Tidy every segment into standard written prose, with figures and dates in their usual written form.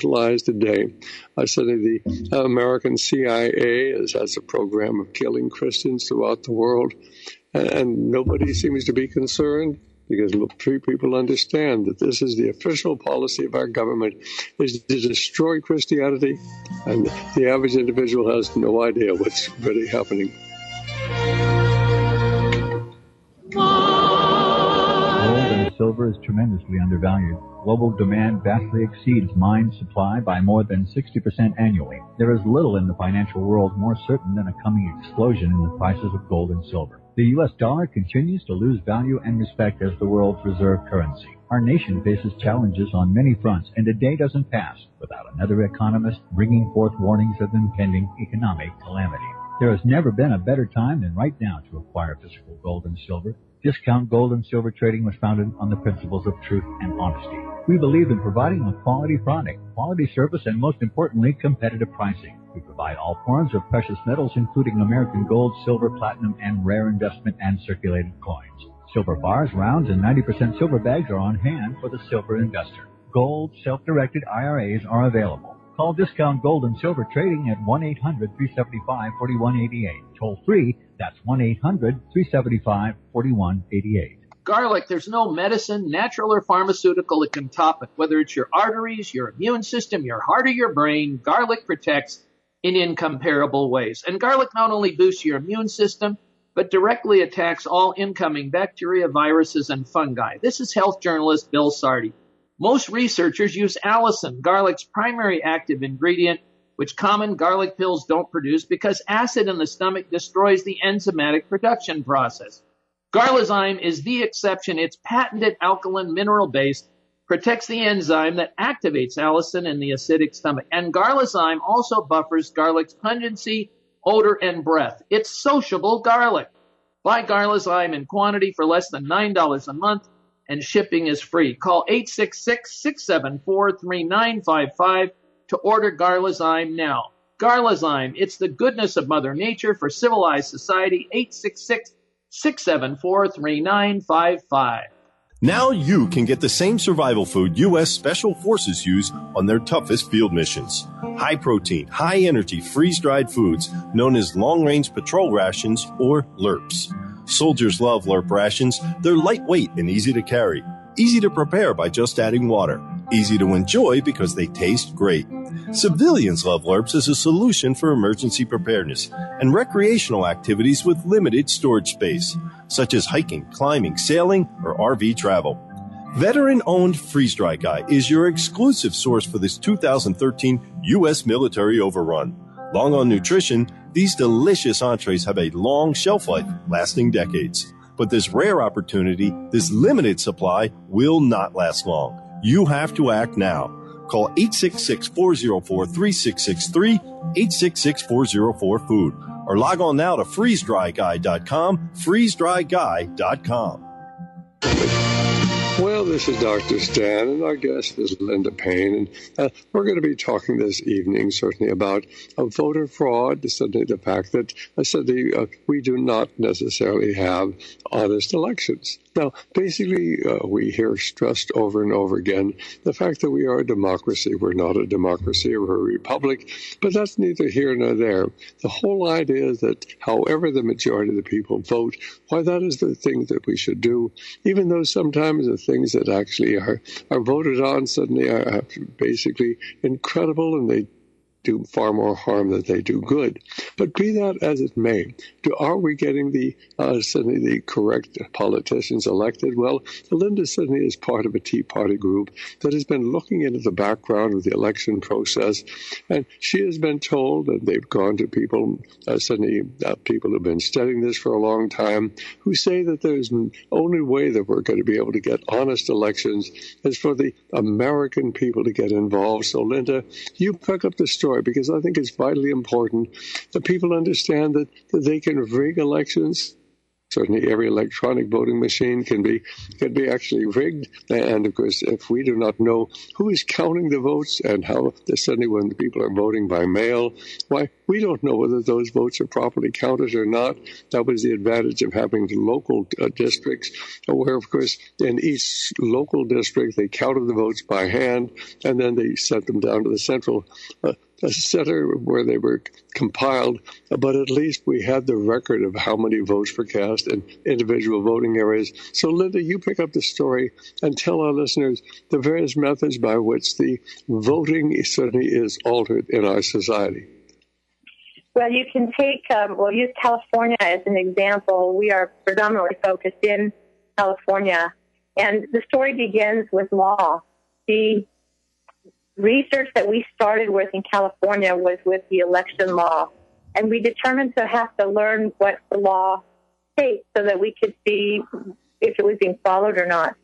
brutalized today. Suddenly the American CIA has a program of killing Christians throughout the world, and nobody seems to be concerned, because people understand that this is the official policy of our government, is to destroy Christianity, and the average individual has no idea what's really happening. Gold and silver is tremendously undervalued. Global demand vastly exceeds mine supply by more than 60% annually. There is little in the financial world more certain than a coming explosion in the prices of gold and silver. The U.S. dollar continues to lose value and respect as the world's reserve currency. Our nation faces challenges on many fronts, and a day doesn't pass without another economist bringing forth warnings of impending economic calamity. There has never been a better time than right now to acquire physical gold and silver. Discount Gold and Silver Trading was founded on the principles of truth and honesty. We believe in providing a quality product, quality service, and most importantly, competitive pricing. We provide all forms of precious metals, including American gold, silver, platinum, and rare investment and circulated coins. Silver bars, rounds, and 90% silver bags are on hand for the silver investor. Gold, self-directed IRAs are available. Call Discount Gold and Silver Trading at 1-800-375-4188. Toll free, that's 1-800-375-4188. Garlic, there's no medicine, natural or pharmaceutical, that can top it. Whether it's your arteries, your immune system, your heart, or your brain, garlic protects in incomparable ways. And garlic not only boosts your immune system, but directly attacks all incoming bacteria, viruses, and fungi. This is health journalist Bill Sardi. Most researchers use allicin, garlic's primary active ingredient, which common garlic pills don't produce because acid in the stomach destroys the enzymatic production process. Garlizyme is the exception. It's patented alkaline mineral base, protects the enzyme that activates allicin in the acidic stomach. And Garlizyme also buffers garlic's pungency, odor, and breath. It's sociable garlic. Buy Garlizyme in quantity for less than $9 a month, and shipping is free. Call 866-674-3955 to order Garlizyme now. Garlizyme, it's the goodness of Mother Nature for civilized society. 866-674-3955. Now you can get the same survival food U.S. Special Forces use on their toughest field missions. High-protein, high-energy, freeze-dried foods known as long-range patrol rations, or LRPs. Soldiers love LRP rations. They're lightweight and easy to carry. Easy to prepare by just adding water. Easy to enjoy because they taste great. Civilians love LRPs as a solution for emergency preparedness and recreational activities with limited storage space, such as hiking, climbing, sailing, or RV travel. Veteran-owned Freeze Dry Guy is your exclusive source for this 2013 U.S. military overrun. Long on nutrition, these delicious entrees have a long shelf life, lasting decades. But this rare opportunity, this limited supply, will not last long. You have to act now. Call 866-404-3663, 866-404-FOOD, or log on now to freezedryguy.com, freezedryguy.com. Well, this is Dr. Stan, and our guest is Linda Payne, and we're going to be talking this evening certainly about voter fraud, certainly the fact that we do not necessarily have honest elections. Now, basically, we hear stressed over and over again the fact that we are a democracy. We're not a democracy, we're a republic, but that's neither here nor there. The whole idea is that however the majority of the people vote, why, that is the thing that we should do, even though sometimes the things that actually are voted on suddenly are basically incredible, and they do far more harm than they do good. But be that as it may, are we getting suddenly the correct politicians elected? Well, Linda suddenly is part of a Tea Party group that has been looking into the background of the election process, and she has been told that they've gone to people, people who've been studying this for a long time, who say that there's the only way that we're going to be able to get honest elections is for the American people to get involved. So, Linda, you pick up the story, because I think it's vitally important that people understand that they can rig elections. Certainly every electronic voting machine can be actually rigged. And, of course, if we do not know who is counting the votes and how suddenly when people are voting by mail, why, we don't know whether those votes are properly counted or not. That was the advantage of having local districts, where, of course, in each local district, they counted the votes by hand, and then they sent them down to the central center where they were compiled. But at least we had the record of how many votes were cast in individual voting areas. So, Linda, you pick up the story and tell our listeners the various methods by which the voting certainly is altered in our society. Well, you can use California as an example. We are predominantly focused in California, and the story begins with law. The research that we started with in California was with the election law, and we determined to have to learn what the law states so that we could see if it was being followed or not.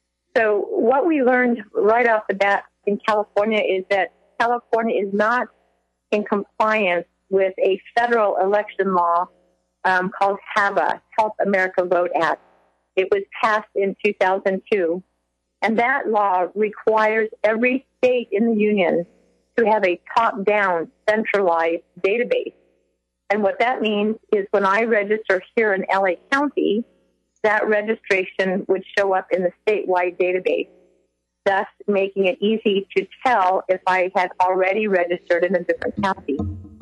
So what we learned right off the bat in California is that California is not in compliance with a federal election law called HAVA, Help America Vote Act. It was passed in 2002. And that law requires every state in the union to have a top-down centralized database. And what that means is when I register here in LA County, that registration would show up in the statewide database, thus making it easy to tell if I had already registered in a different county.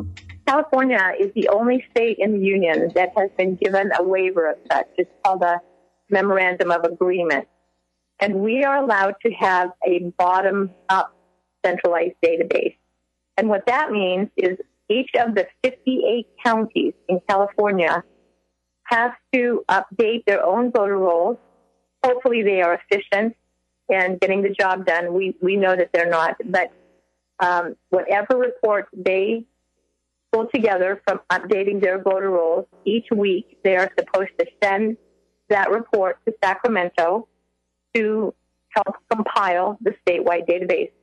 California is the only state in the union that has been given a waiver of such. It's called a Memorandum of Agreement. And we are allowed to have a bottom-up centralized database. And what that means is each of the 58 counties in California have to update their own voter rolls. Hopefully they are efficient and getting the job done. We know that they're not. But whatever report they pull together from updating their voter rolls, each week they are supposed to send that report to Sacramento to help compile the statewide database.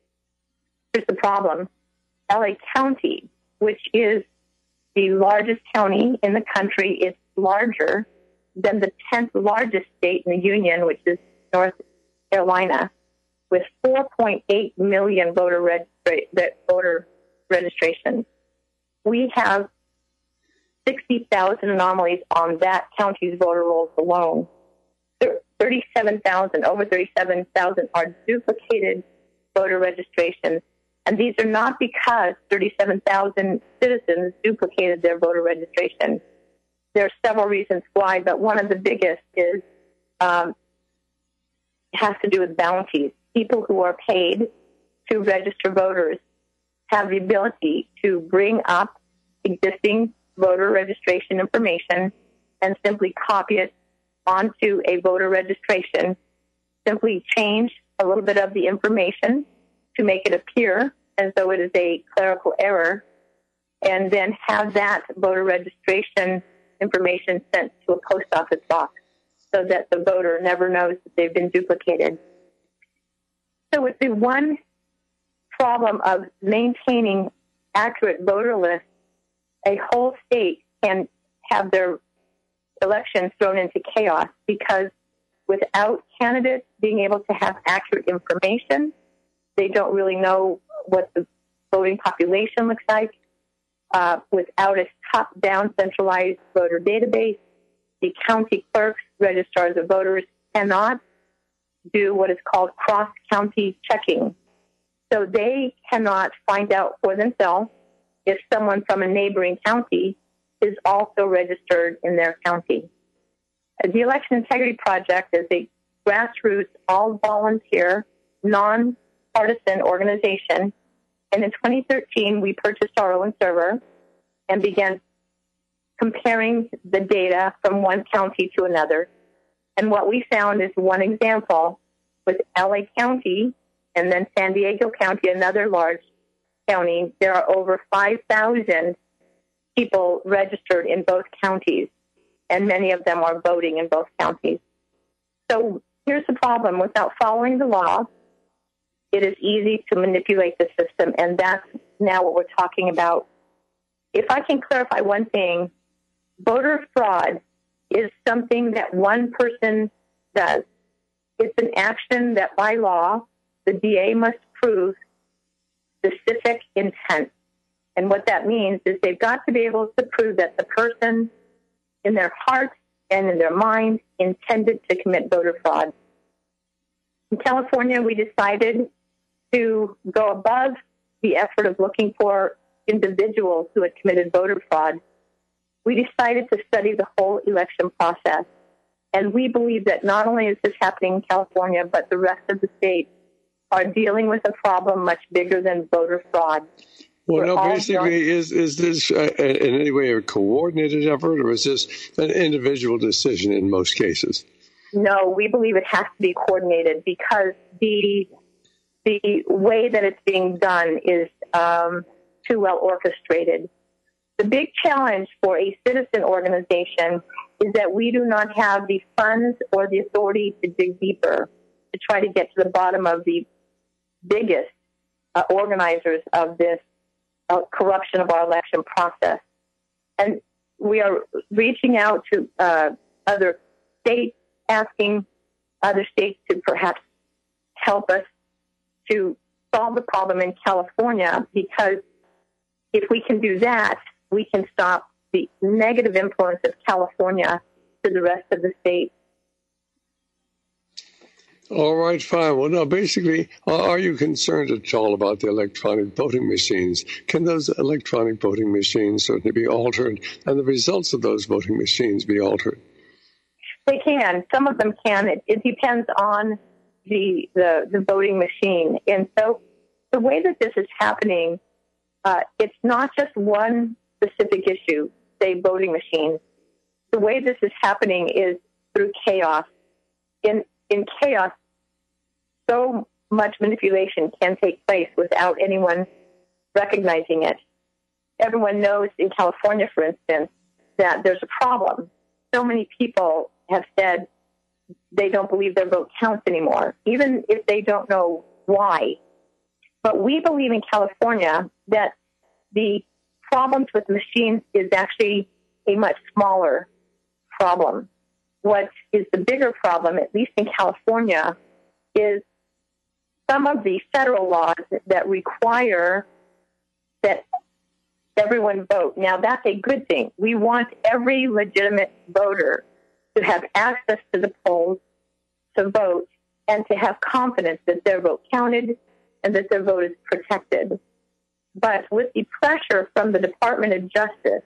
Here's the problem. LA County, which is the largest county in the country, is larger than the 10th largest state in the union, which is North Carolina, with 4.8 million voter registrations. We have 60,000 anomalies on that county's voter rolls alone. 37,000, over 37,000 are duplicated voter registrations. And these are not because 37,000 citizens duplicated their voter registration. There are several reasons why, but one of the biggest is has to do with bounties. People who are paid to register voters have the ability to bring up existing voter registration information and simply copy it onto a voter registration, simply change a little bit of the information to make it appear as though it is a clerical error, and then have that voter registration information sent to a post office box so that the voter never knows that they've been duplicated. So with the one problem of maintaining accurate voter lists, a whole state can have their elections thrown into chaos, because without candidates being able to have accurate information, they don't really know what the voting population looks like. Without a top-down centralized voter database, the county clerks, registrars of voters, cannot do what is called cross-county checking. So they cannot find out for themselves if someone from a neighboring county is also registered in their county. The Election Integrity Project is a grassroots, all-volunteer, non-partisan organization. And in 2013, we purchased our own server and began comparing the data from one county to another. And what we found is one example with LA County and then San Diego County, another large county. There are over 5,000 people registered in both counties, and many of them are voting in both counties. So here's the problem. Without following the law, it is easy to manipulate the system, and that's now what we're talking about. If I can clarify one thing, voter fraud is something that one person does. It's an action that by law, the DA must prove specific intent. And what that means is they've got to be able to prove that the person in their heart and in their mind intended to commit voter fraud. In California, we decided to go above the effort of looking for individuals who had committed voter fraud. We decided to study the whole election process. And we believe that not only is this happening in California, but the rest of the states are dealing with a problem much bigger than voter fraud. Well, now, basically, is this in any way a coordinated effort, or is this an individual decision in most cases? No, we believe it has to be coordinated because the way that it's being done is too well orchestrated. The big challenge for a citizen organization is that we do not have the funds or the authority to dig deeper to try to get to the bottom of the biggest organizers of this corruption of our election process. And we are reaching out to other states, asking other states to perhaps help us to solve the problem in California, because if we can do that, we can stop the negative influence of California to the rest of the state. All right, fine. Well, now, basically, are you concerned at all about the electronic voting machines? Can those electronic voting machines certainly be altered, and the results of those voting machines be altered? They can. Some of them can. It depends on the voting machine. And so the way that this is happening, it's not just one specific issue, say voting machines. The way this is happening is through chaos. In chaos, so much manipulation can take place without anyone recognizing it. Everyone knows in California, for instance, that there's a problem. So many people have said they don't believe their vote counts anymore, even if they don't know why. But we believe in California that the problems with machines is actually a much smaller problem. What is the bigger problem, at least in California, is some of the federal laws that require that everyone vote. Now, that's a good thing. We want every legitimate voter to have access to the polls, to vote, and to have confidence that their vote counted and that their vote is protected. But with the pressure from the Department of Justice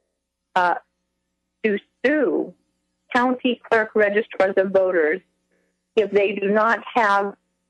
to sue county clerk registrars of voters if they do not have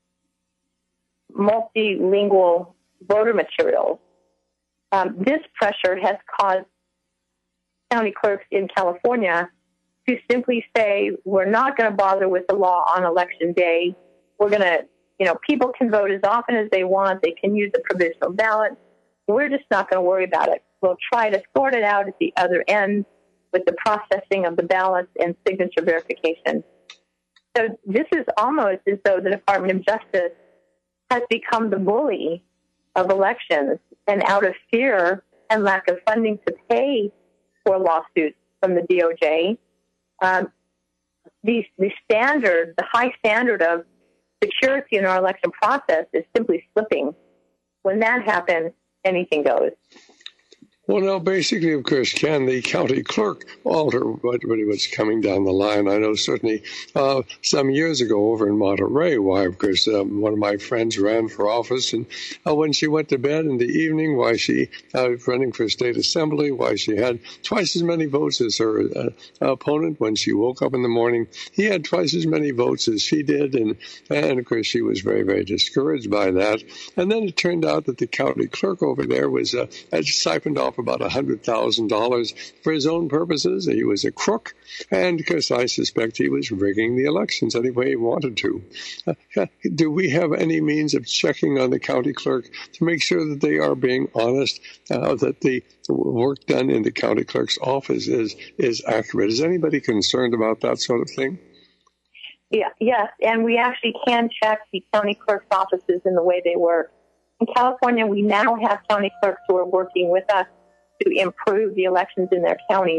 multilingual voter materials, this pressure has caused county clerks in California to simply say, we're not going to bother with the law on election day. We're going to, people can vote as often as they want. They can use the provisional ballot. We're just not going to worry about it. We'll try to sort it out at the other end with the processing of the ballots and signature verification. So this is almost as though the Department of Justice has become the bully of elections, and out of fear and lack of funding to pay for lawsuits from the DOJ, the high standard of security in our election process is simply slipping. When that happens, anything goes. Well, now, basically, of course, can the county clerk alter what's coming down the line? I know certainly some years ago over in Monterey, why, of course, one of my friends ran for office, and when she went to bed in the evening, why she was running for state assembly, why she had twice as many votes as her opponent. When she woke up in the morning, he had twice as many votes as she did, and of course, she was very, very discouraged by that. And then it turned out that the county clerk over there was had siphoned off about $100,000 for his own purposes. He was a crook, and because I suspect he was rigging the elections any way he wanted to. Do we have any means of checking on the county clerk to make sure that they are being honest, that the work done in the county clerk's office is accurate? Is anybody concerned about that sort of thing? Yeah, yes, and we actually can check the county clerk's offices in the way they work. In California, we now have county clerks who are working with us to improve the elections in their counties.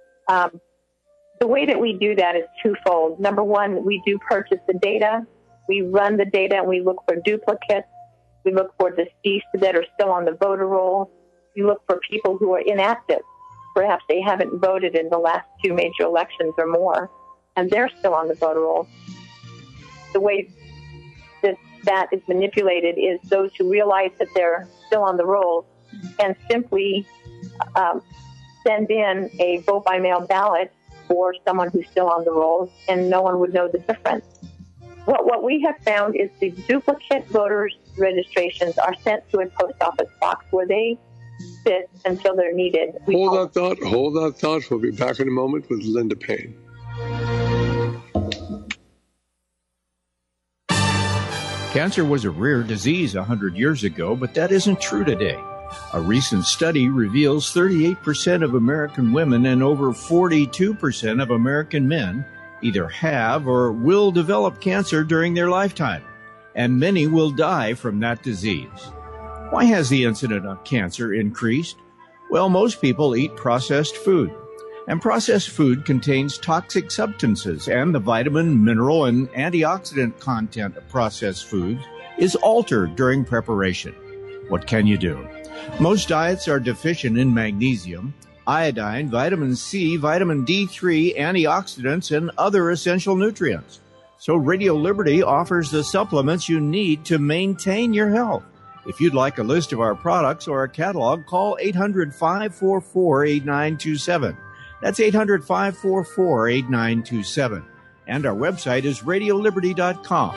The way that we do that is twofold. Number one, we do purchase the data. We run the data and we look for duplicates. We look for deceased that are still on the voter roll. you look for people who are inactive. Perhaps they haven't voted in the last 2 major elections or more, and they're still on the voter roll. The way that is manipulated is those who realize that they're still on the roll and simply send in a vote-by-mail ballot for someone who's still on the roll, and no one would know the difference. What we have found is the duplicate voters' registrations are sent to a post office box where they sit until they're needed. Hold that thought. We'll be back in a moment with Linda Payne. Cancer was a rare disease 100 years ago, but that isn't true today. A recent study reveals 38% of American women and over 42% of American men either have or will develop cancer during their lifetime, and many will die from that disease. Why has the incidence of cancer increased? Well, most people eat processed food, and processed food contains toxic substances, and the vitamin, mineral, and antioxidant content of processed foods is altered during preparation. What can you do? Most diets are deficient in magnesium, iodine, vitamin C, vitamin D3, antioxidants, and other essential nutrients. So Radio Liberty offers the supplements you need to maintain your health. If you'd like a list of our products or a catalog, call 800-544-8927. That's 800-544-8927. And our website is radioliberty.com.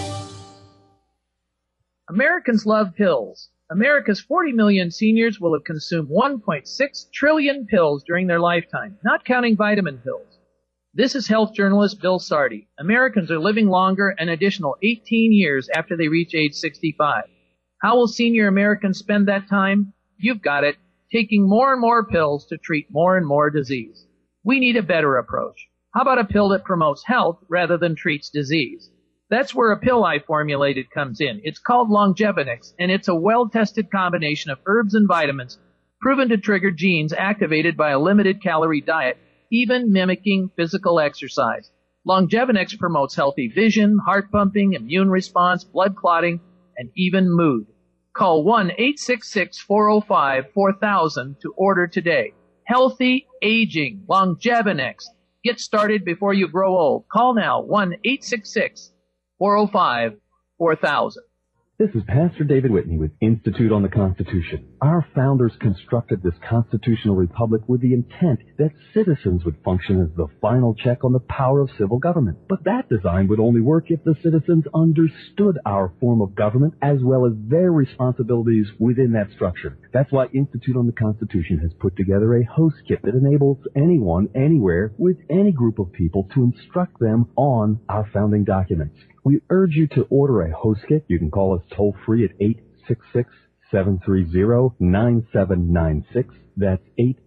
Americans love pills. America's 40 million seniors will have consumed 1.6 trillion pills during their lifetime, not counting vitamin pills. This is health journalist Bill Sardi. Americans are living longer an additional 18 years after they reach age 65. How will senior Americans spend that time? You've got it, taking more and more pills to treat more and more disease. We need a better approach. How about a pill that promotes health rather than treats disease? That's where a pill I formulated comes in. It's called Longevinix, and it's a well-tested combination of herbs and vitamins proven to trigger genes activated by a limited-calorie diet, even mimicking physical exercise. Longevinix promotes healthy vision, heart pumping, immune response, blood clotting, and even mood. Call 1-866-405-4000 to order today. Healthy aging, Longevinix. Get started before you grow old. Call now, 1-866-405-4000. This is Pastor David Whitney with Institute on the Constitution. Our founders constructed this constitutional republic with the intent that citizens would function as the final check on the power of civil government. But that design would only work if the citizens understood our form of government as well as their responsibilities within that structure. That's why Institute on the Constitution has put together a host kit that enables anyone, anywhere, with any group of people to instruct them on our founding documents. We urge you to order a host kit. You can call us toll-free at 866-730-9796. That's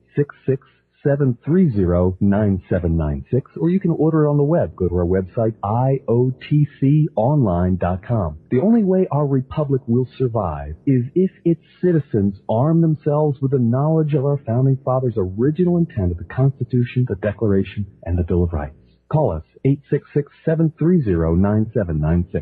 866-730-9796. Or you can order it on the web. Go to our website, iotconline.com. The only way our republic will survive is if its citizens arm themselves with the knowledge of our founding fathers' original intent of the Constitution, the Declaration, and the Bill of Rights. Call us, 866-730-9796.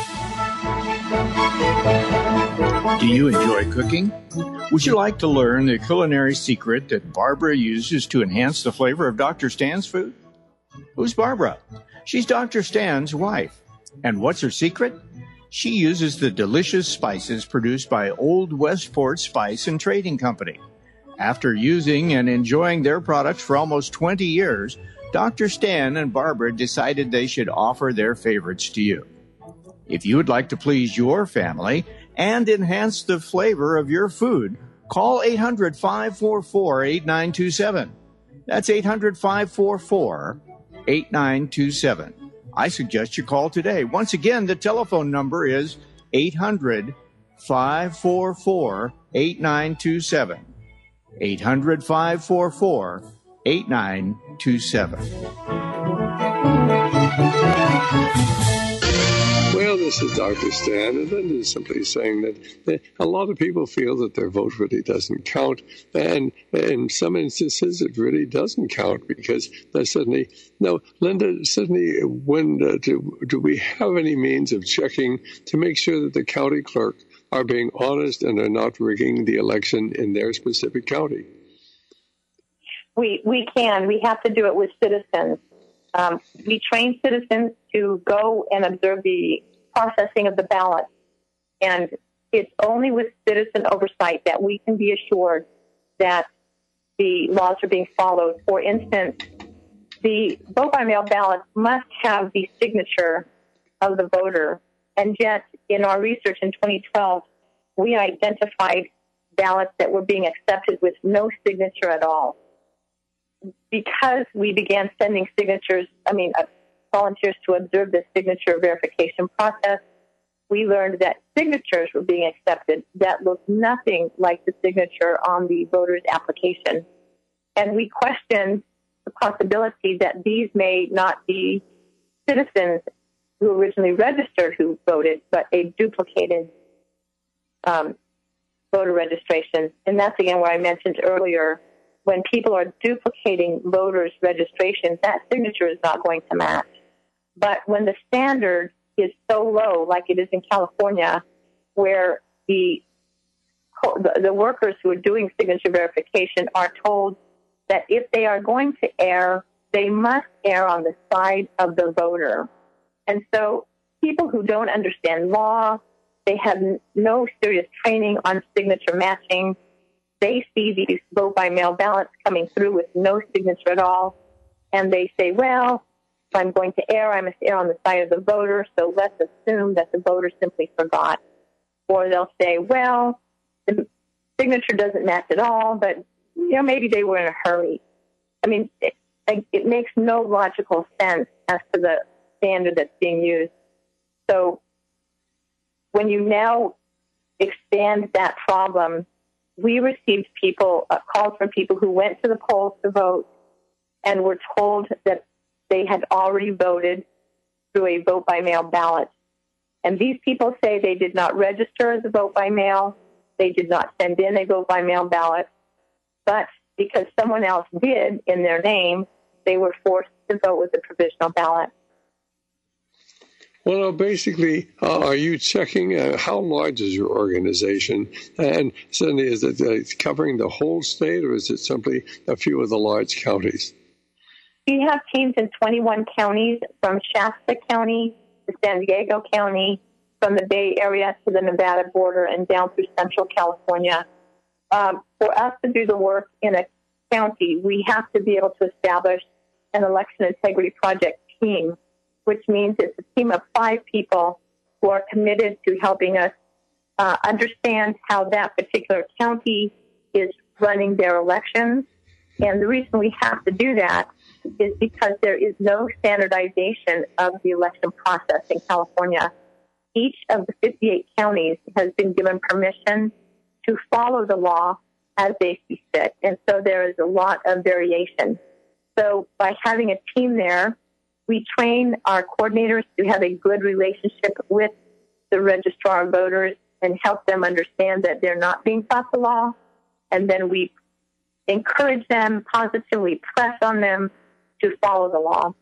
Do you enjoy cooking? Would you like to learn the culinary secret that Barbara uses to enhance the flavor of Dr. Stan's food? Who's Barbara? She's Dr. Stan's wife. And what's her secret? She uses the delicious spices produced by Old Westport Spice and Trading Company. After using and enjoying their products for almost 20 years, Dr. Stan and Barbara decided they should offer their favorites to you. If you would like to please your family and enhance the flavor of your food, call 800-544-8927. That's 800-544-8927. I suggest you call today. Once again, the telephone number is 800-544-8927. 800-544-8927. Well, this is Dr. Stan, and Linda is simply saying that a lot of people feel that their vote really doesn't count, and in some instances it really doesn't count because suddenly, no, Linda, suddenly when do we have any means of checking to make sure that the county clerk are being honest and are not rigging the election in their specific county? We can. We have to do it with citizens. We train citizens to go and observe the processing of the ballot. And it's only with citizen oversight that we can be assured that the laws are being followed. For instance, the vote-by-mail ballot must have the signature of the voter. And yet, in our research in 2012, we identified ballots that were being accepted with no signature at all. Because we began sending volunteers to observe the signature verification process, we learned that signatures were being accepted that looked nothing like the signature on the voter's application. And we questioned the possibility that these may not be citizens who originally registered who voted, but a duplicated voter registration. And that's, again, where I mentioned earlier, when people are duplicating voters' registrations, that signature is not going to match. But when the standard is so low, like it is in California, where the workers who are doing signature verification are told that if they are going to err, they must err on the side of the voter. And so people who don't understand law, they have no serious training on signature matching, they see these vote-by-mail ballots coming through with no signature at all, and they say, well, if I'm going to err, I must err on the side of the voter, so let's assume that the voter simply forgot. Or they'll say, well, the signature doesn't match at all, but maybe they were in a hurry. I mean, it makes no logical sense as to the standard that's being used. So when you now expand that problem, we received calls from people who went to the polls to vote and were told that they had already voted through a vote-by-mail ballot. And these people say they did not register as a vote-by-mail, they did not send in a vote-by-mail ballot, but because someone else did in their name, they were forced to vote with a provisional ballot. Well, basically, are you checking how large is your organization? And Cindy, is it covering the whole state, or is it simply a few of the large counties? We have teams in 21 counties, from Shasta County to San Diego County, from the Bay Area to the Nevada border, and down through Central California. For us to do the work in a county, we have to be able to establish an election integrity project team, which means it's a team of 5 people who are committed to helping us understand how that particular county is running their elections. And the reason we have to do that is because there is no standardization of the election process in California. Each of the 58 counties has been given permission to follow the law as they see fit. And so there is a lot of variation. So by having a team there, we train our coordinators to have a good relationship with the registrar of voters and help them understand that they're not being taught the law. And then we encourage them, positively press on them to follow the law.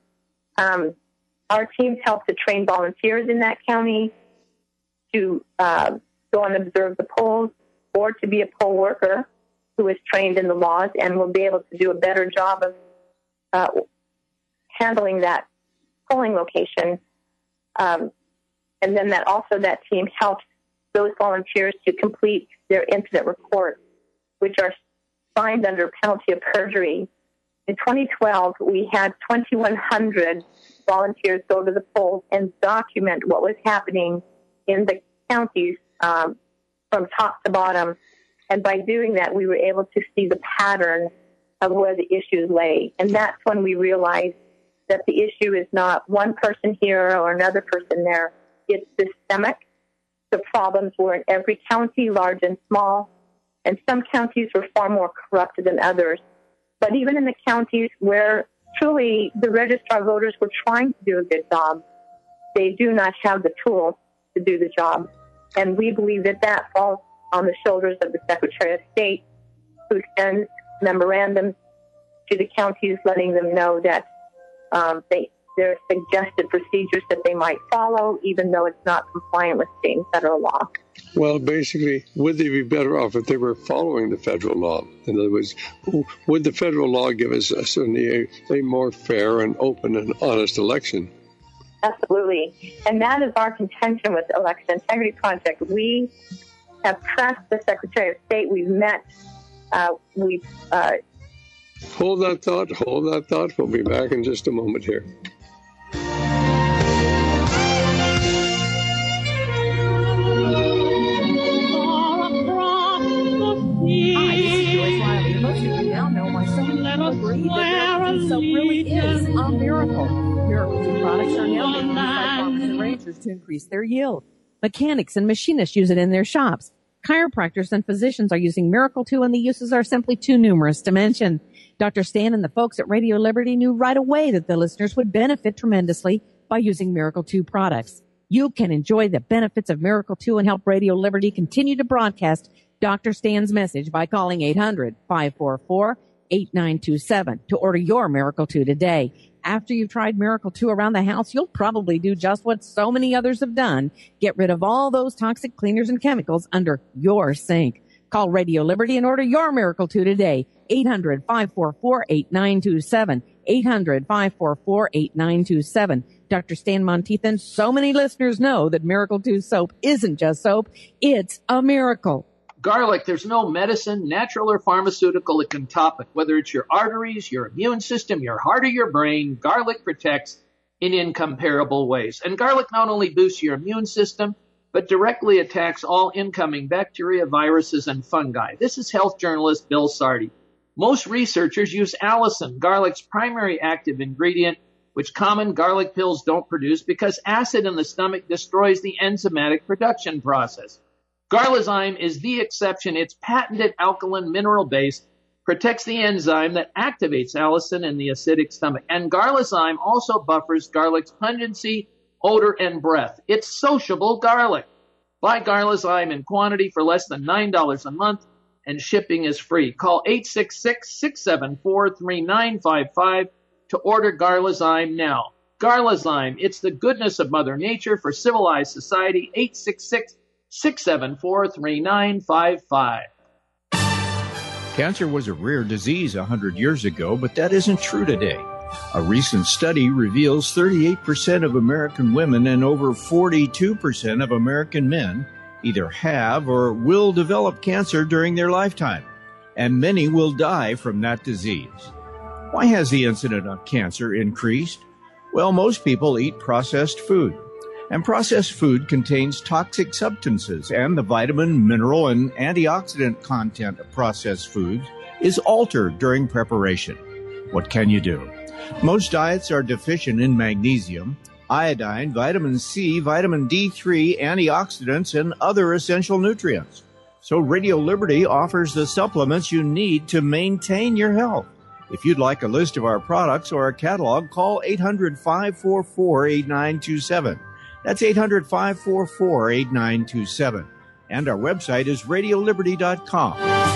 Our teams help to train volunteers in that county to go and observe the polls, or to be a poll worker who is trained in the laws and will be able to do a better job of handling that polling location. And then that team helps those volunteers to complete their incident reports, which are signed under penalty of perjury. In 2012, we had 2,100 volunteers go to the polls and document what was happening in the counties from top to bottom. And by doing that, we were able to see the pattern of where the issues lay. And that's when we realized that the issue is not one person here or another person there. It's systemic. The problems were in every county, large and small, and some counties were far more corrupt than others. But even in the counties where truly the registrar voters were trying to do a good job, they do not have the tools to do the job. And we believe that that falls on the shoulders of the Secretary of State, who sends memorandums to the counties letting them know that there are suggested procedures that they might follow, even though it's not compliant with state and federal law. Well, basically, would they be better off if they were following the federal law? In other words, would the federal law give us certainly a more fair and open and honest election? Absolutely. And that is our contention with the Election Integrity Project. We have pressed the Secretary of State. We've met. Hold that thought. We'll be back in just a moment here. Soap really is a miracle. Miracle 2 products are now being used by farmers and ranchers to increase their yield. Mechanics and machinists use it in their shops. Chiropractors and physicians are using Miracle 2, and the uses are simply too numerous to mention. Dr. Stan and the folks at Radio Liberty knew right away that the listeners would benefit tremendously by using Miracle 2 products. You can enjoy the benefits of Miracle 2 and help Radio Liberty continue to broadcast Dr. Stan's message by calling 800-544-8927 to order your Miracle 2 today. After you've tried Miracle 2 around the house, you'll probably do just what so many others have done. Get rid of all those toxic cleaners and chemicals under your sink. Call Radio Liberty and order your Miracle 2 today. 800-544-8927. 800-544-8927. Dr. Stan Monteith and so many listeners know that Miracle 2 soap isn't just soap. It's a miracle. Garlic, there's no medicine, natural or pharmaceutical that can top it. Whether it's your arteries, your immune system, your heart, or your brain, garlic protects in incomparable ways. And garlic not only boosts your immune system, but directly attacks all incoming bacteria, viruses, and fungi. This is health journalist Bill Sardi. Most researchers use allicin, garlic's primary active ingredient, which common garlic pills don't produce because acid in the stomach destroys the enzymatic production process. Garlazyme is the exception. Its patented alkaline mineral base protects the enzyme that activates allicin in the acidic stomach. And Garlazyme also buffers garlic's pungency, odor, and breath. It's sociable garlic. Buy Garlazyme in quantity for less than $9 a month, and shipping is free. Call 866-674-3955 to order Garlazyme now. Garlazyme, it's the goodness of Mother Nature for civilized society. 866-674-3955. Cancer was a rare disease 100 years ago, but that isn't true today. A recent study reveals 38% of American women and over 42% of American men either have or will develop cancer during their lifetime, and many will die from that disease. Why has the incidence of cancer increased? Well, most people eat processed food. And processed food contains toxic substances, and the vitamin, mineral, and antioxidant content of processed foods is altered during preparation. What can you do? Most diets are deficient in magnesium, iodine, vitamin C, vitamin D3, antioxidants, and other essential nutrients. So Radio Liberty offers the supplements you need to maintain your health. If you'd like a list of our products or a catalog, call 800-544-8927. That's 800-544-8927. And our website is radioliberty.com.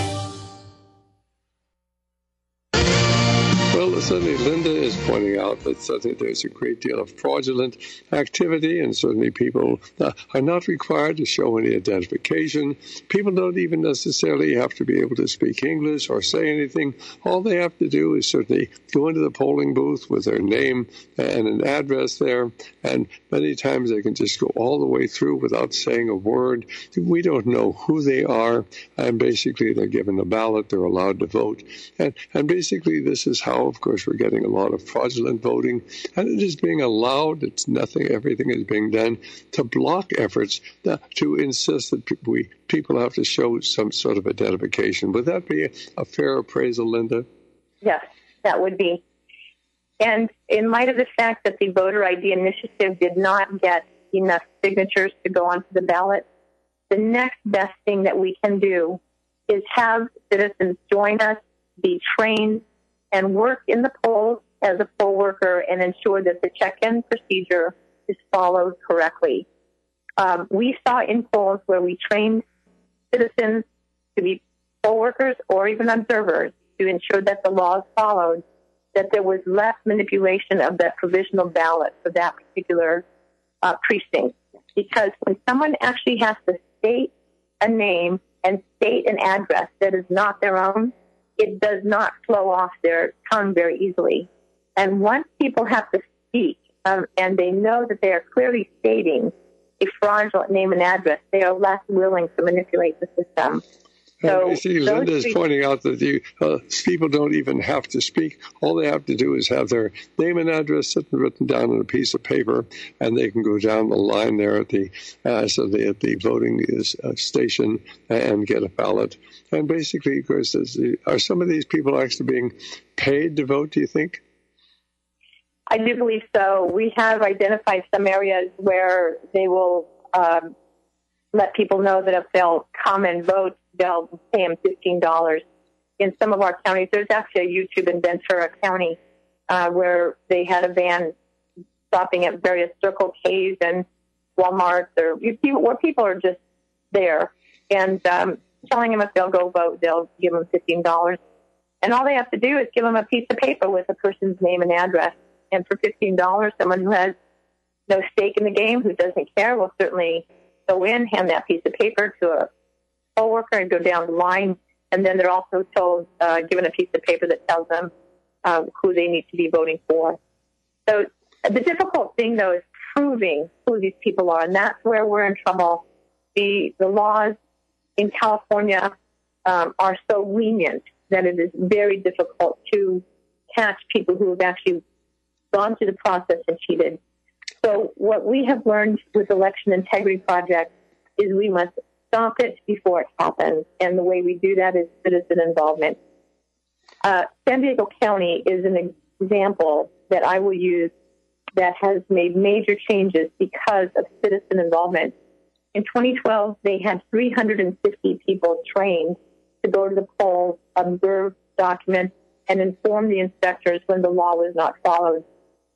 Well, certainly Linda is pointing out that certainly there's a great deal of fraudulent activity, and certainly people are not required to show any identification. People don't even necessarily have to be able to speak English or say anything. All they have to do is certainly go into the polling booth with their name and an address there, and many times they can just go all the way through without saying a word. We don't know who they are, and basically they're given a ballot, they're allowed to vote, and basically this is how, of course, we're getting a lot of fraudulent voting, and it is being allowed. It's nothing. Everything is being done to block efforts to insist that people have to show some sort of identification. Would that be a fair appraisal, Linda? Yes, that would be. And in light of the fact that the voter ID initiative did not get enough signatures to go onto the ballot, the next best thing that we can do is have citizens join us, be trained, and work in the polls as a poll worker and ensure that the check-in procedure is followed correctly. We saw in polls where we trained citizens to be poll workers or even observers to ensure that the laws followed, that there was less manipulation of that provisional ballot for that particular precinct. Because when someone actually has to state a name and state an address that is not their own, it does not flow off their tongue very easily. And once people have to speak, and they know that they are clearly stating a fraudulent name and address, they are less willing to manipulate the system. So see, Linda is pointing out that people don't even have to speak. All they have to do is have their name and address written down on a piece of paper, and they can go down the line there at the voting station and get a ballot. And basically, of course, are some of these people actually being paid to vote, do you think? I do believe so. We have identified some areas where they will let people know that if they'll come and vote, they'll pay them $15. In some of our counties, there's actually a YouTube in Ventura County where they had a van stopping at various Circle K's and Walmarts or where people are just there and telling them if they'll go vote, they'll give them $15. And all they have to do is give them a piece of paper with a person's name and address. And for $15, someone who has no stake in the game, who doesn't care, will certainly go in, hand that piece of paper to a poll worker and go down the line. And then they're also told, given a piece of paper that tells them who they need to be voting for. So the difficult thing, though, is proving who these people are. And that's where we're in trouble. The laws in California are so lenient that it is very difficult to catch people who have actually gone through the process and cheated. So what we have learned with Election Integrity Project is we must stop it before it happens. And the way we do that is citizen involvement. San Diego County is an example that I will use that has made major changes because of citizen involvement. In 2012, they had 350 people trained to go to the polls, observe, document, and inform the inspectors when the law was not followed.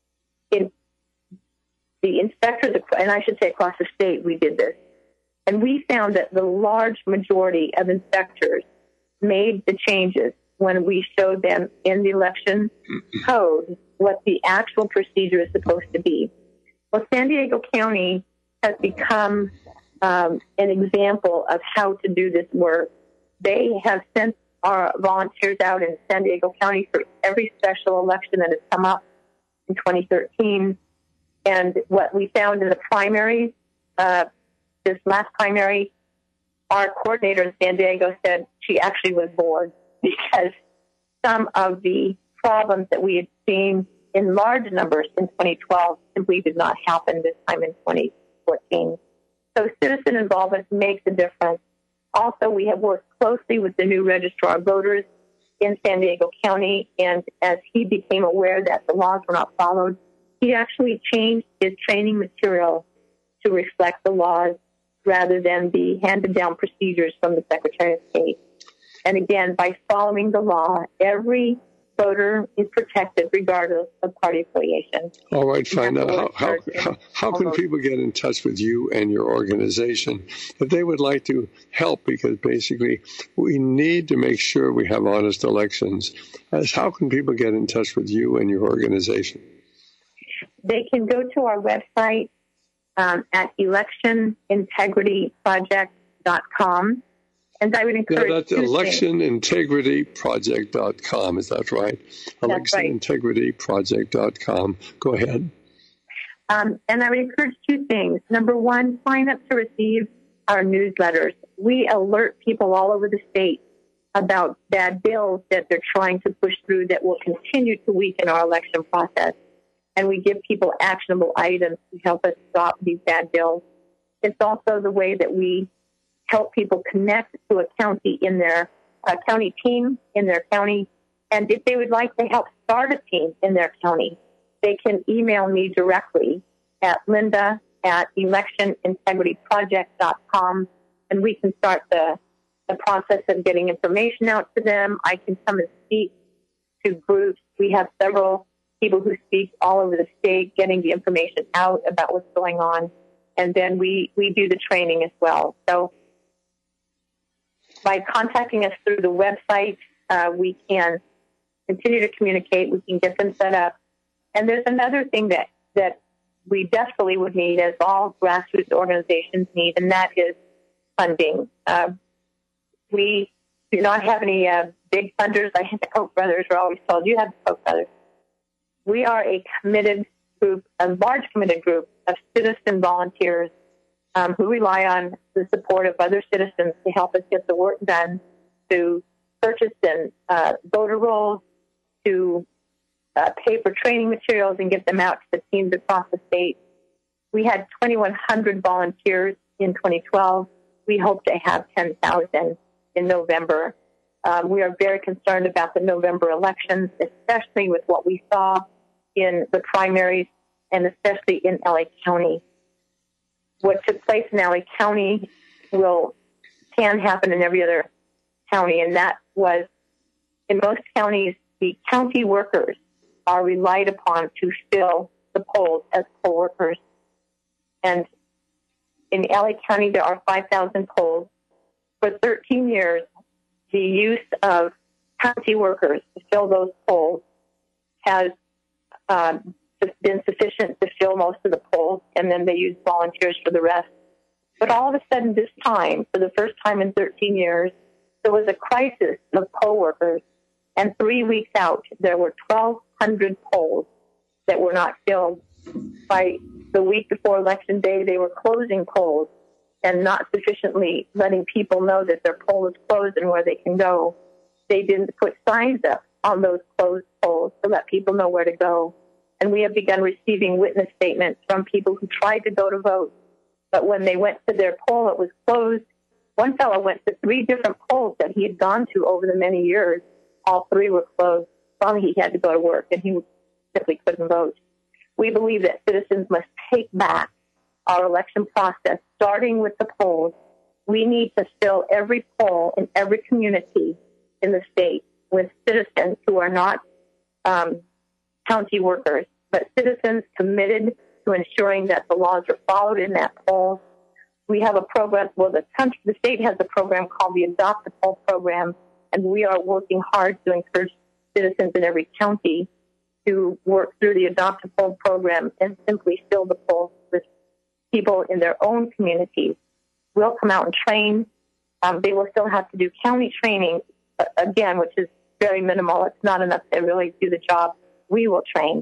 The inspectors, and I should say across the state, we did this. And we found that the large majority of inspectors made the changes when we showed them in the election code what the actual procedure is supposed to be. Well, San Diego County has become an example of how to do this work. They have sent our volunteers out in San Diego County for every special election that has come up in 2013. And what we found in the primaries, this last primary, our coordinator in San Diego said she actually was bored because some of the problems that we had seen in large numbers in 2012 simply did not happen this time in 2014. So citizen involvement makes a difference. Also, we have worked closely with the new registrar of voters in San Diego County, and as he became aware that the laws were not followed, he actually changed his training material to reflect the laws rather than the handed down procedures from the Secretary of State. And again, by following the law, every voter is protected regardless of party affiliation. All right, fine. Now, how can people get in touch with you and your organization if they would like to help? Because basically, we need to make sure we have honest elections. How can people get in touch with you and your organization? They can go to our website at electionintegrityproject.com. And I would encourage that's electionintegrityproject.com. Is that right? That's electionintegrityproject.com. Go ahead. And I would encourage two things. Number one, sign up to receive our newsletters. We alert people all over the state about bad bills that they're trying to push through that will continue to weaken our election process. And we give people actionable items to help us stop these bad bills. It's also the way that we help people connect to a county in their county team in their county. And if they would like to help start a team in their county, they can email me directly at linda@electionintegrityproject.com, and we can start the process of getting information out to them. I can come and speak to groups. We have several people who speak all over the state, getting the information out about what's going on. And then we do the training as well. So by contacting us through the website, we can continue to communicate. We can get them set up. And there's another thing that we desperately would need, as all grassroots organizations need, and that is funding. We do not have any big funders. I think the Koch brothers are always told, you have the Koch brothers. We are a committed group, a large committed group of citizen volunteers who rely on the support of other citizens to help us get the work done, to purchase and voter rolls, to pay for training materials and get them out to the teams across the state. We had 2,100 volunteers in 2012. We hope to have 10,000 in November. We are very concerned about the November elections, especially with what we saw in the primaries and especially in LA County. What took place in LA County can happen in every other county, and that was, in most counties, the county workers are relied upon to fill the polls as poll workers. And in LA County, there are 5,000 polls. For 13 years, the use of county workers to fill those polls has been sufficient to fill most of the polls, and then they use volunteers for the rest. But all of a sudden this time, for the first time in 13 years, there was a crisis of poll workers, and 3 weeks out, there were 1,200 polls that were not filled. By the week before Election Day, they were closing polls and not sufficiently letting people know that their poll is closed and where they can go. They didn't put signs up on those closed polls to let people know where to go. And we have begun receiving witness statements from people who tried to go to vote, but when they went to their poll, it was closed. One fellow went to 3 different polls that he had gone to over the many years. All 3 were closed. Finally, he had to go to work, and he simply couldn't vote. We believe that citizens must take back our election process, starting with the polls. We need to fill every poll in every community in the state with citizens who are not county workers, but citizens committed to ensuring that the laws are followed in that poll. We have a program, the state has a program called the Adopt a Poll program, and we are working hard to encourage citizens in every county to work through the Adopt a Poll program and simply fill the polls with people in their own communities. We'll come out and train. They will still have to do county training, again, which is very minimal. It's not enough to really do the job. We will train.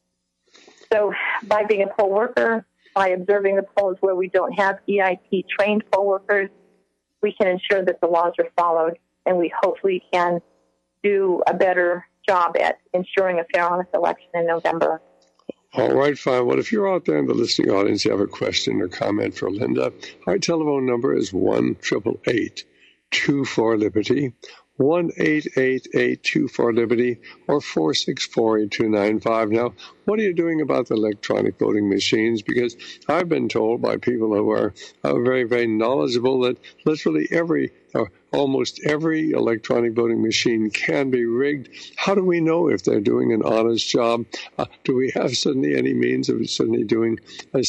So by being a poll worker, by observing the polls where we don't have EIP-trained poll workers, we can ensure that the laws are followed, and we hopefully can do a better job at ensuring a fair, honest election in November. All right, fine. Well, if you're out there in the listening audience, you have a question or comment for Linda, our telephone number is 1-888-2-4-LIBERTY, 1-888-2-4-LIBERTY, or 464-8295. Now, what are you doing about the electronic voting machines? Because I've been told by people who are very, very knowledgeable that literally almost every electronic voting machine can be rigged. How do we know if they're doing an honest job? Do we have suddenly any means of suddenly doing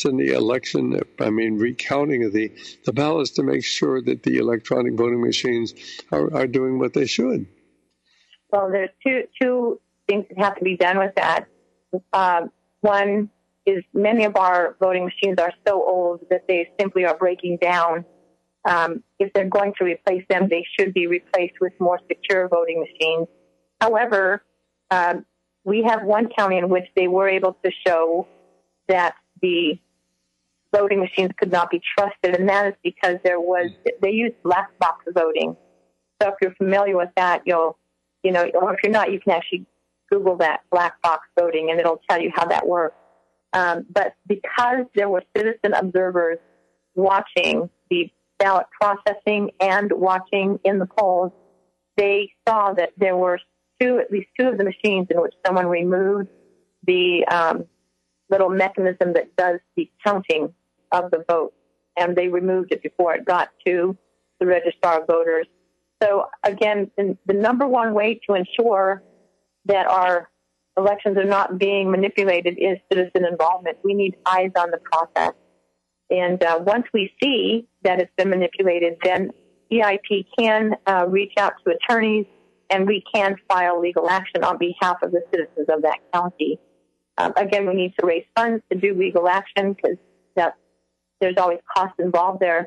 recounting of the ballots to make sure that the electronic voting machines are doing what they should? Well, there's two things that have to be done with that. One is many of our voting machines are so old that they simply are breaking down. If they're going to replace them, they should be replaced with more secure voting machines. However, we have one county in which they were able to show that the voting machines could not be trusted, and that is because they used black box voting. So if you're familiar with that, or if you're not, you can actually Google that, black box voting, and it'll tell you how that works. But because there were citizen observers watching the ballot processing and watching in the polls, they saw that there were at least two of the machines in which someone removed the little mechanism that does the counting of the vote, and they removed it before it got to the registrar of voters. So again, the number one way to ensure that our elections are not being manipulated is citizen involvement. We need eyes on the process. And once we see that it's been manipulated, then EIP can reach out to attorneys, and we can file legal action on behalf of the citizens of that county. Again, we need to raise funds to do legal action because there's always costs involved there.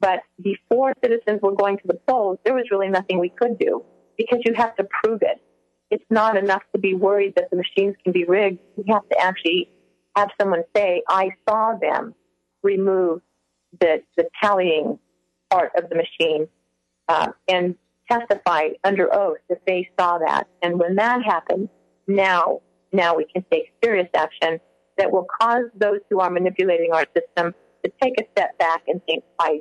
But before citizens were going to the polls, there was really nothing we could do because you have to prove it. It's not enough to be worried that the machines can be rigged. You have to actually have someone say, I saw them remove the tallying part of the machine and testify under oath that they saw that. And when that happens, now we can take serious action that will cause those who are manipulating our system to take a step back and think twice.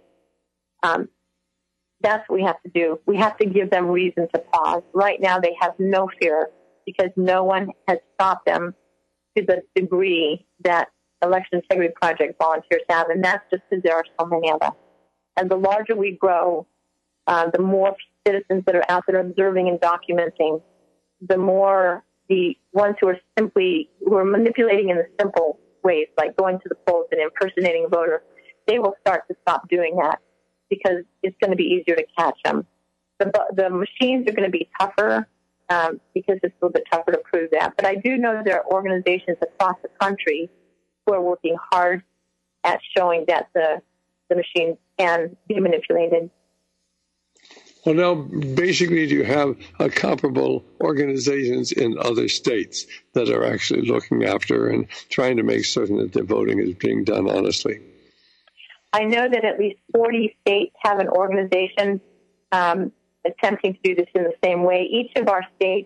That's what we have to do. We have to give them reason to pause. Right now, they have no fear because no one has stopped them to the degree that Election Integrity Project volunteers have, and that's just because there are so many of us. And the larger we grow, the more citizens that are out there observing and documenting, the more the ones who are manipulating in the simple ways, like going to the polls and impersonating a voter, they will start to stop doing that because it's going to be easier to catch them. The machines are going to be tougher because it's a little bit tougher to prove that. But I do know there are organizations across the country who are working hard at showing that the machines can be manipulated. Well, now, basically, do you have comparable organizations in other states that are actually looking after and trying to make certain that the voting is being done honestly? I know that at least 40 states have an organization attempting to do this in the same way. Each of our states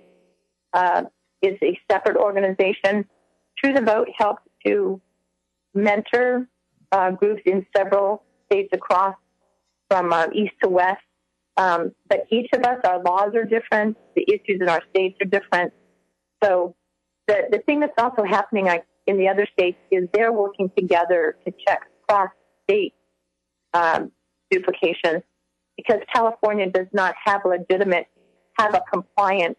is a separate organization. True the Vote helps to mentor groups in several states across from east to west. But each of us, our laws are different. The issues in our states are different. So the thing that's also happening in the other states is they're working together to check cross-state duplication because California does not have a compliant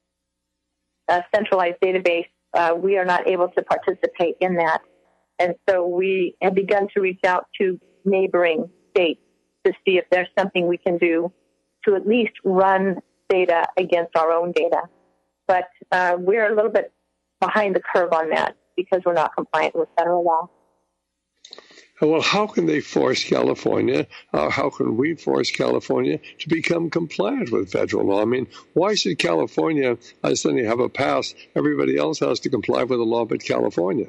centralized database. We are not able to participate in that. And so we have begun to reach out to neighboring states to see if there's something we can do to at least run data against our own data. But we're a little bit behind the curve on that because we're not compliant with federal law. Well, how can they force California, how can we force California to become compliant with federal law? I mean, why should California suddenly have a pass? Everybody else has to comply with the law but California.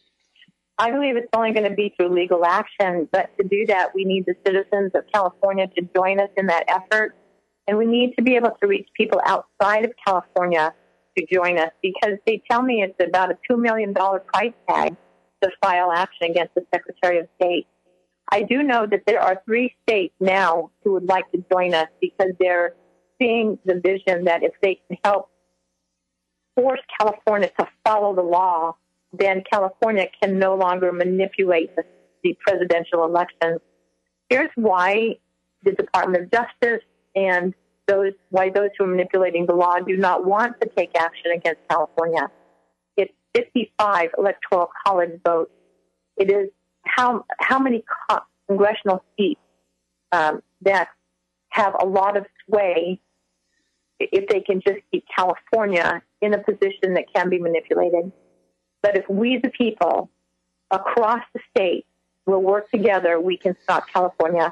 I believe it's only going to be through legal action, but to do that, we need the citizens of California to join us in that effort, and we need to be able to reach people outside of California to join us because they tell me it's about a $2 million price tag to file action against the Secretary of State. I do know that there are 3 states now who would like to join us because they're seeing the vision that if they can help force California to follow the law, then California can no longer manipulate the presidential elections. Here's why the Department of Justice and why those who are manipulating the law do not want to take action against California. It's 55 electoral college votes. It is how many congressional seats that have a lot of sway if they can just keep California in a position that can be manipulated. But if we, the people, across the state, will work together, we can stop California.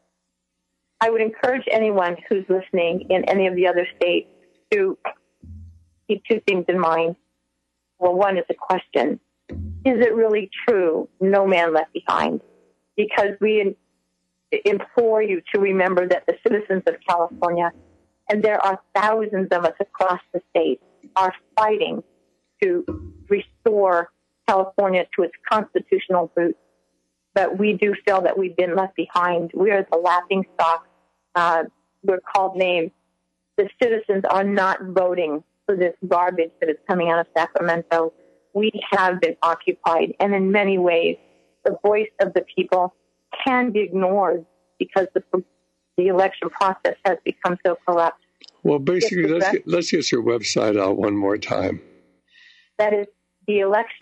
I would encourage anyone who's listening in any of the other states to keep 2 things in mind. Well, one is a question. Is it really true, no man left behind? Because we implore you to remember that the citizens of California, and there are thousands of us across the state, are fighting to restore California to its constitutional roots. But we do feel that we've been left behind. We are the laughing stock. We're called names. The citizens are not voting for this garbage that is coming out of Sacramento. We have been occupied, and in many ways, the voice of the people can be ignored because the election process has become so corrupt. Well, basically, let's get your website out one more time. That is the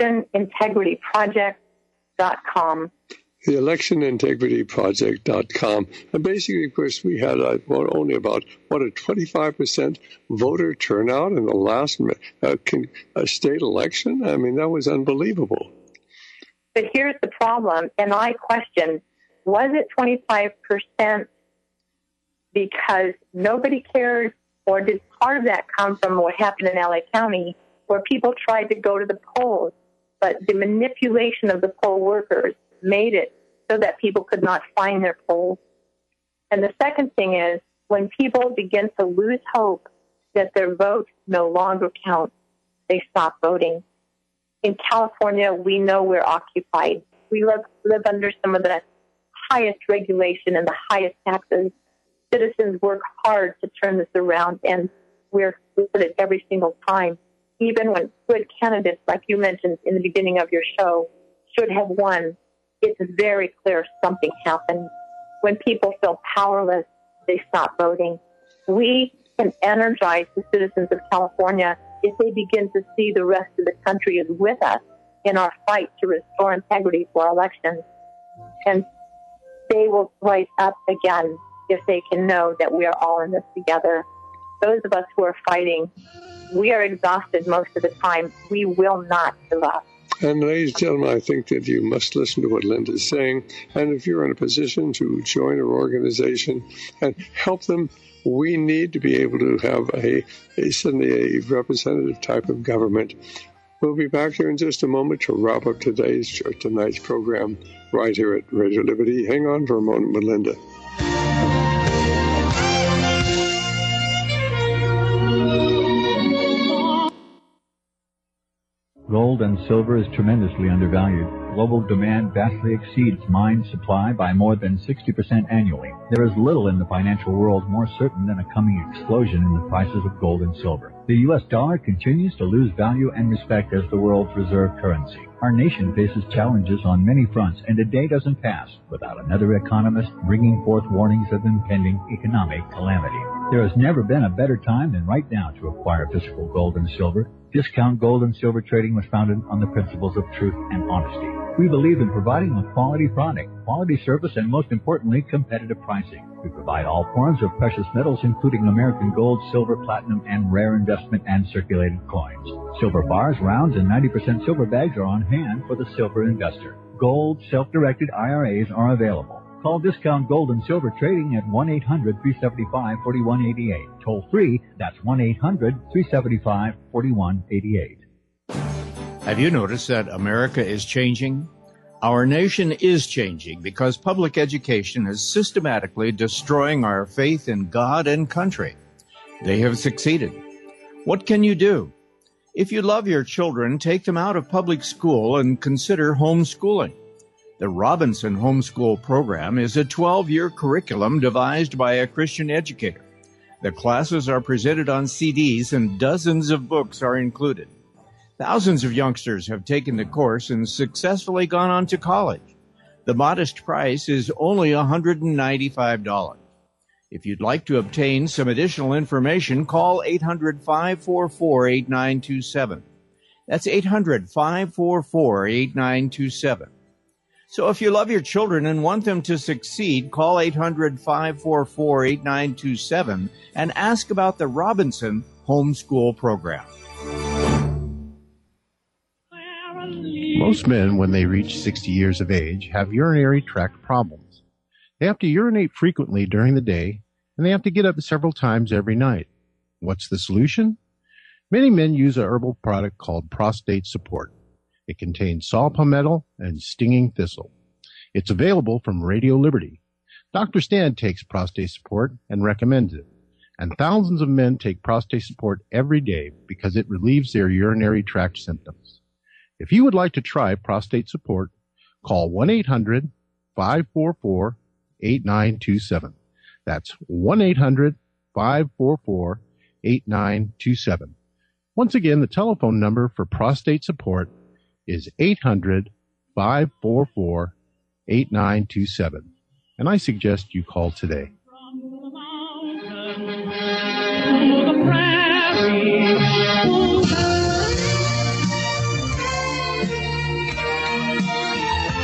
electionintegrityproject.com. The electionintegrityproject.com. And basically, of course, we had only about, a 25% voter turnout in the last state election? I mean, that was unbelievable. But here's the problem, and I question Was it 25% because nobody cared, or did part of that come from what happened in LA County, where people tried to go to the polls, but the manipulation of the poll workers made it so that people could not find their polls? And the second thing is, when people begin to lose hope that their vote no longer counts, they stop voting. In California, we know we're occupied. We live under some of the highest regulation and the highest taxes. Citizens work hard to turn this around, and we're supported every single time. Even when good candidates, like you mentioned in the beginning of your show, should have won, it's very clear something happened. When people feel powerless, they stop voting. We can energize the citizens of California if they begin to see the rest of the country is with us in our fight to restore integrity for our elections. And they will rise up again if they can know that we are all in this together. Those of us who are fighting, we are exhausted most of the time. We will not give up. And ladies and gentlemen, I think that you must listen to what Linda's saying. And if you're in a position to join her organization and help them, we need to be able to have suddenly a representative type of government. We'll be back here in just a moment to wrap up tonight's program right here at Radio Liberty. Hang on for a moment, Melinda. Gold and silver is tremendously undervalued. Global demand vastly exceeds mine supply by more than 60% annually. There is little in the financial world more certain than a coming explosion in the prices of gold and silver. The U.S. dollar continues to lose value and respect as the world's reserve currency. Our nation faces challenges on many fronts, and a day doesn't pass without another economist bringing forth warnings of impending economic calamity. There has never been a better time than right now to acquire physical gold and silver. Discount Gold and Silver Trading was founded on the principles of truth and honesty. We believe in providing a quality product, quality service, and most importantly, competitive pricing. We provide all forms of precious metals, including American gold, silver, platinum, and rare investment and circulated coins. Silver bars, rounds, and 90% silver bags are on hand for the silver investor. Gold self-directed IRAs are available. Call Discount Gold and Silver Trading at 1-800-375-4188. Toll free, that's 1-800-375-4188. Have you noticed that America is changing? Our nation is changing because public education is systematically destroying our faith in God and country. They have succeeded. What can you do? If you love your children, take them out of public school and consider homeschooling. The Robinson Homeschool Program is a 12-year curriculum devised by a Christian educator. The classes are presented on CDs and dozens of books are included. Thousands of youngsters have taken the course and successfully gone on to college. The modest price is only $195. If you'd like to obtain some additional information, call 800-544-8927. That's 800-544-8927. So if you love your children and want them to succeed, call 800-544-8927 and ask about the Robinson Homeschool Program. Most men, when they reach 60 years of age, have urinary tract problems. They have to urinate frequently during the day, and they have to get up several times every night. What's the solution? Many men use a herbal product called Prostate Support. It contains saw palmetto and stinging thistle. It's available from Radio Liberty. Dr. Stan takes Prostate Support and recommends it. And thousands of men take Prostate Support every day because it relieves their urinary tract symptoms. If you would like to try Prostate Support, call 1-800-544-8927. That's 1-800-544-8927. Once again, the telephone number for Prostate Support is 800-544-8927. And I suggest you call today. Well, the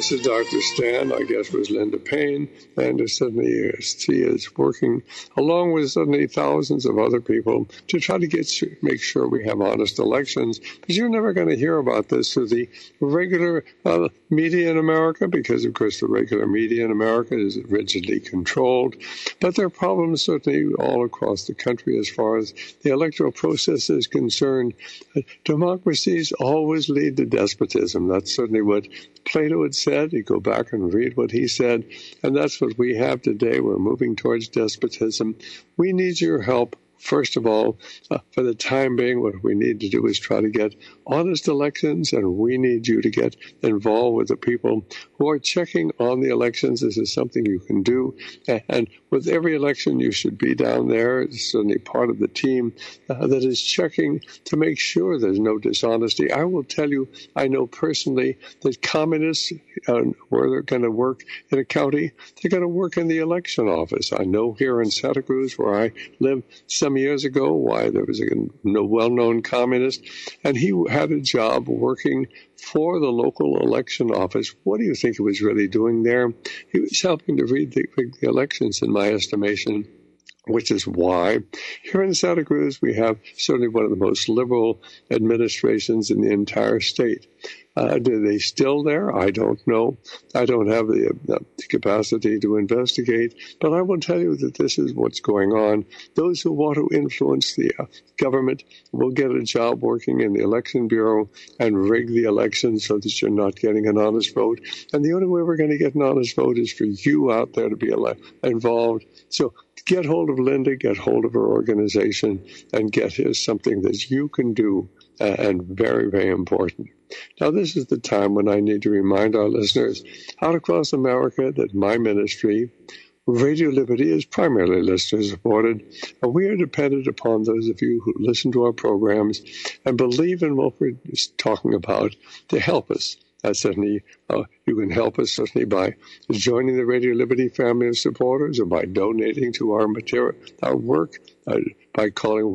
This is Dr. Stan. Our guest was Linda Payne, and suddenly she is working along with suddenly thousands of other people to try to make sure we have honest elections. But you're never going to hear about this through the regular media in America, because, of course, the regular media in America is rigidly controlled. But there are problems certainly all across the country as far as the electoral process is concerned. Democracies always lead to despotism. That's certainly what Plato had said. You go back and read what he said, and that's what we have today. We're moving towards despotism. We need your help. First of all, for the time being, what we need to do is try to get honest elections, and we need you to get involved with the people who are checking on the elections. This is something you can do, and with every election, you should be down there. It's certainly part of the team that is checking to make sure there's no dishonesty. I will tell you, I know personally that communists, where they're going to work in a county, they're going to work in the election office. I know here in Santa Cruz, where I live, some years ago, why there was a well-known communist, and he had a job working for the local election office. What do you think he was really doing there? He was helping to rig the elections, in my estimation, which is why here in Santa Cruz we have certainly one of the most liberal administrations in the entire state. Are they still there? I don't know. I don't have the capacity to investigate, but I will tell you that this is what's going on. Those who want to influence the government will get a job working in the Election Bureau and rig the elections so that you're not getting an honest vote. And the only way we're going to get an honest vote is for you out there to be involved. So get hold of Linda, get hold of her organization, and get here something that you can do, and very, very important. Now, this is the time when I need to remind our listeners out across America that my ministry, Radio Liberty, is primarily listener-supported, and we are dependent upon those of you who listen to our programs and believe in what we're talking about to help us. Certainly, you can help us certainly by joining the Radio Liberty family of supporters, or by donating to our material, our work, by calling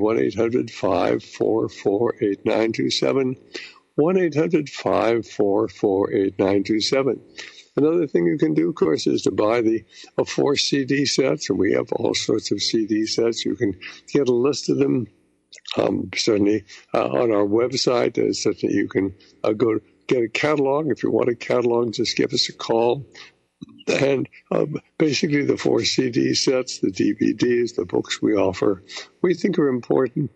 1-800-544-8927, 1-800-544-8927. Another thing you can do, of course, is to buy the 4 CD sets, and we have all sorts of CD sets. You can get a list of them, certainly on our website. Certainly you can go get a catalog. If you want a catalog, just give us a call. And basically the 4 CD sets, the DVDs, the books we offer, we think are important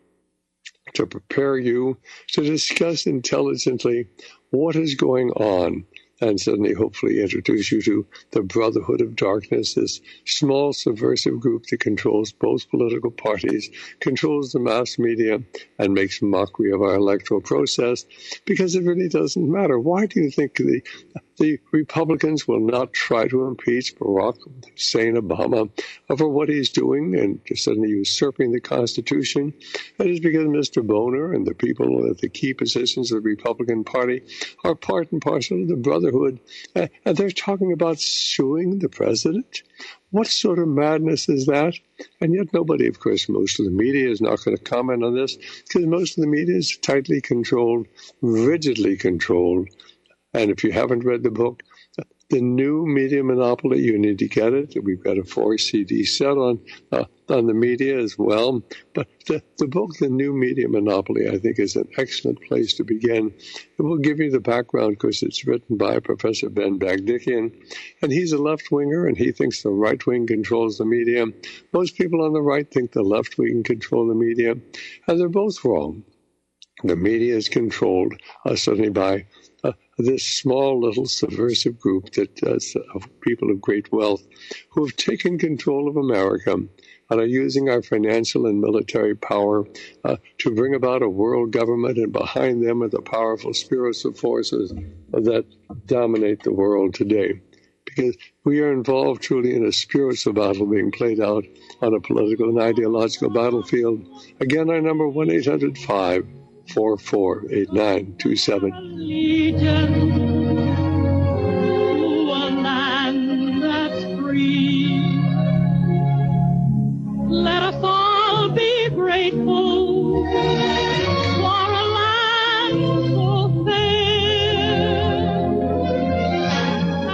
to prepare you to discuss intelligently what is going on, and suddenly hopefully introduce you to the Brotherhood of Darkness, this small subversive group that controls both political parties, controls the mass media, and makes mockery of our electoral process, because it really doesn't matter. Why do you think the Republicans will not try to impeach Barack Hussein Obama for what he's doing and suddenly usurping the Constitution? That is because Mr. Boner and the people at the key positions of the Republican Party are part and parcel of the Brotherhood, and they're talking about suing the president. What sort of madness is that? And yet nobody, of course, most of the media is not going to comment on this, because most of the media is tightly controlled, rigidly controlled. And if you haven't read the book, The New Media Monopoly, you need to get it. We've got a 4 CD set on the media as well. But the book, The New Media Monopoly, I think is an excellent place to begin. It will give you the background, because it's written by Professor Ben Bagdikian, and he's a left-winger, and he thinks the right wing controls the media. Most people on the right think the left wing control the media, and they're both wrong. The media is controlled certainly by this small little subversive group that of people of great wealth who have taken control of America and are using our financial and military power to bring about a world government, and behind them are the powerful spiritual forces that dominate the world today. Because we are involved truly in a spiritual battle being played out on a political and ideological battlefield. Again, our number 1-800-544-8927. Let us all be grateful for a land so fair,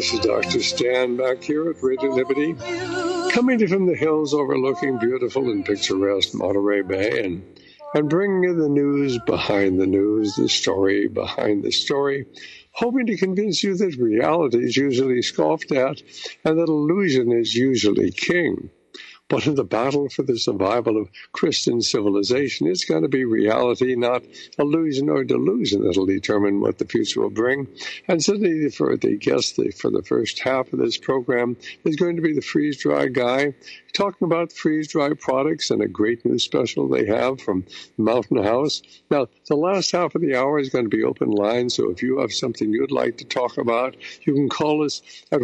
This is Dr. Stan back here at Radio Liberty, coming to you from the hills overlooking beautiful and picturesque Monterey Bay and bringing you the news behind the news, the story behind the story, hoping to convince you that reality is usually scoffed at and that illusion is usually king. But in the battle for the survival of Christian civilization, it's going to be reality, not illusion or delusion, that'll determine what the future will bring. And certainly for the guest for the first half of this program is going to be the freeze-dried guy, talking about freeze-dried products and a great new special they have from Mountain House. Now, the last half of the hour is going to be open line, so if you have something you'd like to talk about, you can call us at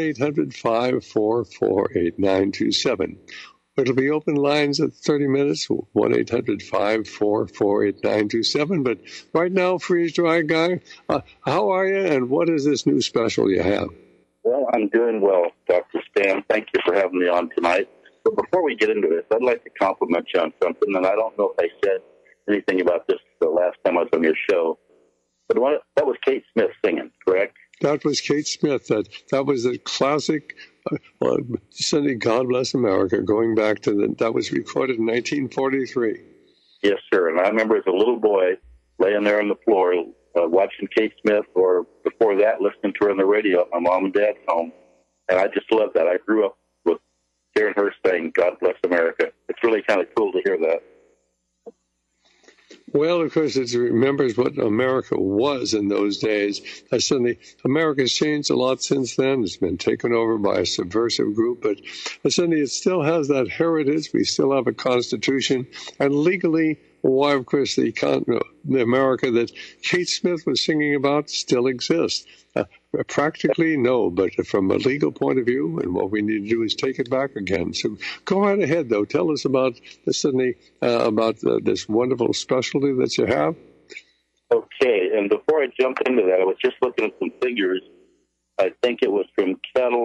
1-800-544-8927. It'll be open lines at 30 minutes, 1-800-544-8927. But right now, freeze-dried guy, how are you, and what is this new special you have? Well, I'm doing well, Dr. Stan. Thank you for having me on tonight. But before we get into this, I'd like to compliment you on something, and I don't know if I said anything about this the last time I was on your show. But that was Kate Smith singing, correct? That was Kate Smith. That was a classic, Sunday God Bless America, going back to that was recorded in 1943. Yes, sir. And I remember as a little boy laying there on the floor watching Kate Smith, or before that, listening to her on the radio at my mom and dad's home. And I just loved that. I grew up with hearing her saying, God Bless America. It's really kind of cool to hear that. Well, of course, it remembers what America was in those days. Suddenly, America's changed a lot since then. It's been taken over by a subversive group, but suddenly it still has that heritage. We still have a constitution, and legally, why, of course, the America that Kate Smith was singing about still exists. Practically, no, but from a legal point of view, and what we need to do is take it back again. So go right ahead, though. Tell us about this wonderful specialty that you have. Okay, and before I jump into that, I was just looking at some figures. I think it was from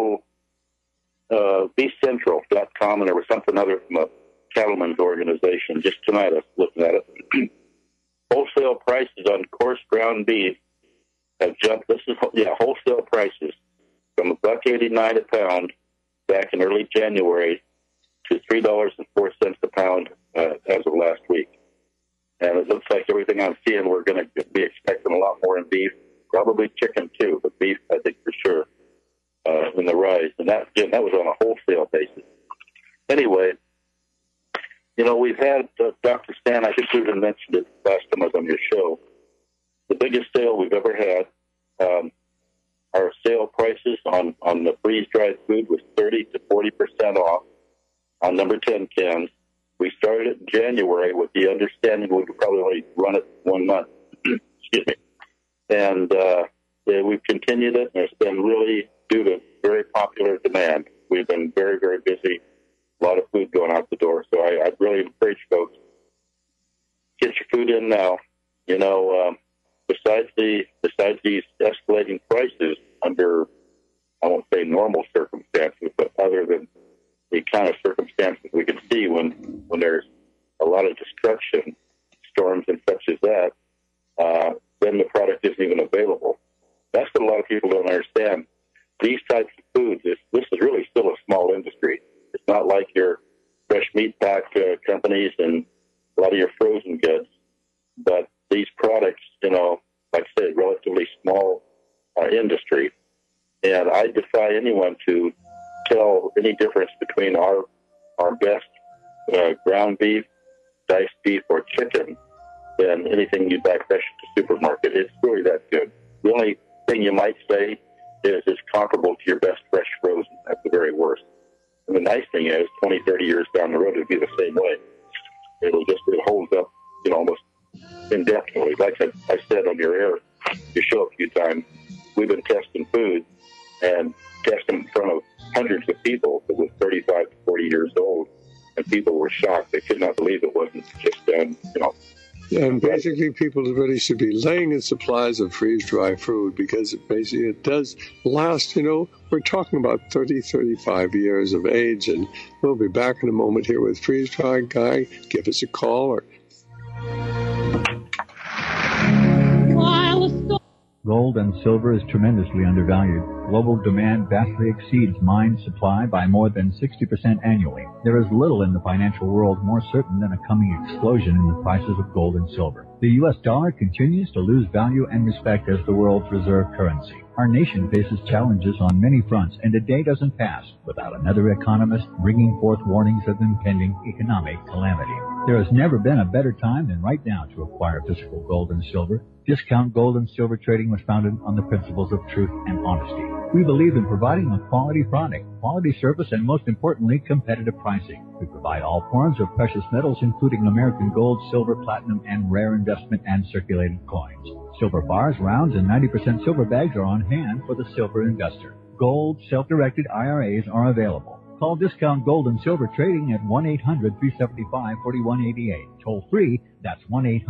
BeefCentral.com, and there was something other from a cattlemen's organization. Just tonight I was looking at it. Wholesale prices on coarse ground beef have jumped. Wholesale prices from $1.89 a pound back in early January to $3.04 a pound as of last week. And it looks like everything I'm seeing, we're going to be expecting a lot more in beef, probably chicken too, but beef, I think for sure, in the rise. And that was on a wholesale basis. Anyway, we've had Dr. Stan, I think we even mentioned it last time I was on your show. The biggest sale we've ever had. Our sale prices on the freeze-dried food was 30 to 40% off on number 10 cans. We started it in January with the understanding we could probably only run it 1 month. Excuse me. And we've continued it, and it's been really due to very popular demand. We've been very, very busy. A lot of food going out the door. So I really encourage folks, get your food in now. Besides these escalating prices under, I won't say normal circumstances, but other than the kind of circumstances we can see when there's a lot of destruction, storms and such as that, then the product isn't even available. That's what a lot of people don't understand. These types of foods, this is really still a small industry. It's not like your fresh meat pack companies and a lot of your frozen goods. But these products, like I said, relatively small industry. And I defy anyone to tell any difference between our best ground beef, diced beef, or chicken than anything you buy fresh at the supermarket. It's really that good. The only thing you might say is it's comparable to your best fresh frozen at the very worst. And the nice thing is, 20, 30 years down the road, it'll be the same way. It holds up, almost indefinitely. Like I said on your show a few times, we've been testing food and testing in front of hundreds of people that was 35 to 40 years old, and people were shocked. They could not believe it wasn't just done, And basically, people really should be laying in supplies of freeze-dried food because it does last, we're talking about 30, 35 years of age. And we'll be back in a moment here with Freeze-Dried Guy. Give us a call. Gold and silver is tremendously undervalued. Global demand vastly exceeds mine supply by more than 60% annually. There is little in the financial world more certain than a coming explosion in the prices of gold and silver. The U.S. dollar continues to lose value and respect as the world's reserve currency. Our nation faces challenges on many fronts, and a day doesn't pass without another economist bringing forth warnings of impending economic calamity. There has never been a better time than right now to acquire physical gold and silver. Discount Gold and Silver Trading was founded on the principles of truth and honesty. We believe in providing a quality product, quality service, and most importantly, competitive pricing. We provide all forms of precious metals, including American gold, silver, platinum, and rare investment and circulated coins. Silver bars, rounds, and 90% silver bags are on hand for the silver investor. Gold self-directed IRAs are available. Call Discount Gold and Silver Trading at 1-800-375-4188. Toll free, that's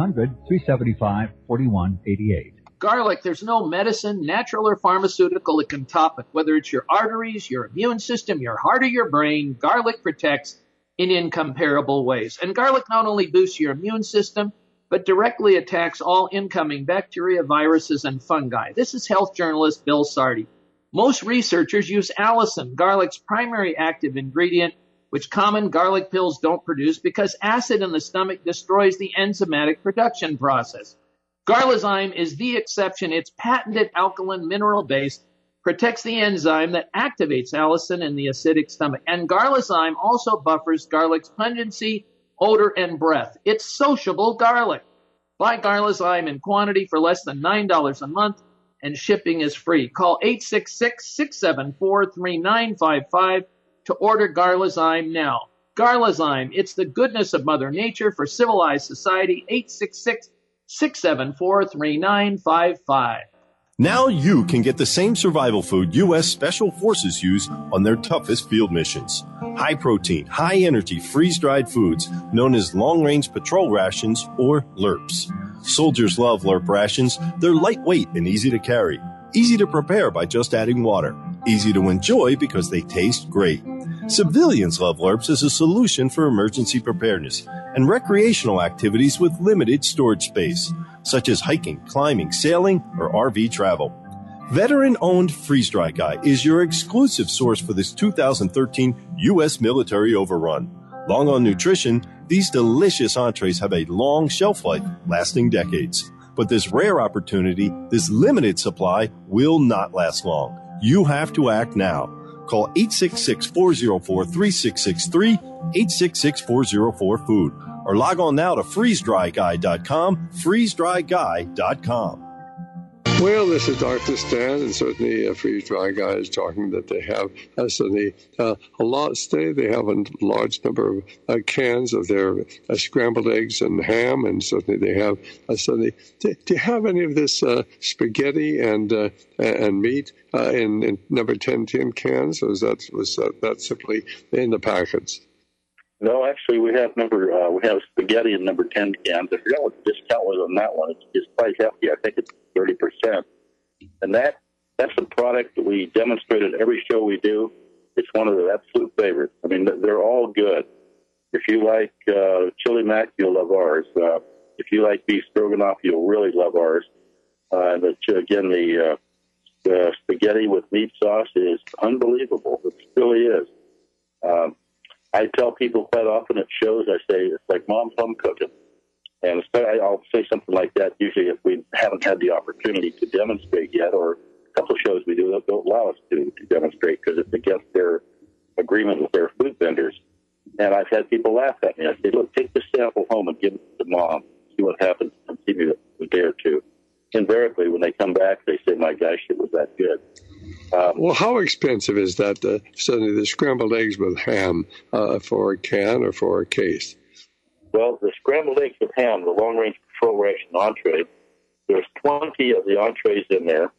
1-800-375-4188. Garlic, there's no medicine, natural or pharmaceutical that can top it. Whether it's your arteries, your immune system, your heart, or your brain, garlic protects in incomparable ways. And garlic not only boosts your immune system, but directly attacks all incoming bacteria, viruses, and fungi. This is health journalist Bill Sardi. Most researchers use allicin, garlic's primary active ingredient, which common garlic pills don't produce because acid in the stomach destroys the enzymatic production process. Garlizyme is the exception. Its patented alkaline mineral base protects the enzyme that activates allicin in the acidic stomach. And Garlizyme also buffers garlic's pungency, odor, and breath. It's sociable garlic. Buy Garlizyme in quantity for less than $9 a month, and shipping is free. Call 866-674-3955 to order Garlizyme now. Garlizyme, it's the goodness of Mother Nature for civilized society. 866-674-3955. Now you can get the same survival food U.S. Special Forces use on their toughest field missions. High protein, high energy, freeze-dried foods known as long-range patrol rations or LRPs. Soldiers love LRP rations. They're lightweight and easy to carry. Easy to prepare by just adding water. Easy to enjoy because they taste great. Civilians love LRPs as a solution for emergency preparedness and recreational activities with limited storage space, such as hiking, climbing, sailing, or RV travel. Veteran-owned Freeze Dry Guy is your exclusive source for this 2013 U.S. military overrun. Long on nutrition, these delicious entrees have a long shelf life, lasting decades. But this rare opportunity, this limited supply, will not last long. You have to act now. Call 866-404-3663, 866-404-FOOD, or log on now to freezedryguy.com, freezedryguy.com. Well, this is Dr. Stan, and certainly Freeze Dry Guy is talking that they have certainly a lot today. They have a large number of cans of their scrambled eggs and ham, and certainly they have certainly. Do you have any of this spaghetti and meat in number 10 tin cans, or was that simply in the packets? No, actually, we have spaghetti in number 10 cans. I forgot what the discount was on that one. It's quite hefty. I think it's 30%. And that's a product that we demonstrate at every show we do. It's one of the absolute favorites. I mean, they're all good. If you like chili mac, you'll love ours. If you like beef stroganoff, you'll really love ours. And the spaghetti with meat sauce is unbelievable. It really is. I tell people quite often at shows, I say, it's like mom's home cooking. And I'll say something like that usually if we haven't had the opportunity to demonstrate yet, or a couple of shows we do that don't allow us to demonstrate because it's against their agreement with their food vendors. And I've had people laugh at me. I say, look, take this sample home and give it to mom, see what happens, and see me a day or two. Invariably, when they come back, they say, my gosh, it was that good. Well, how expensive is that? Certainly the scrambled eggs with ham for a can or for a case? Well, the scrambled eggs with ham, the long-range patrol ration entree, there's 20 of the entrees in there,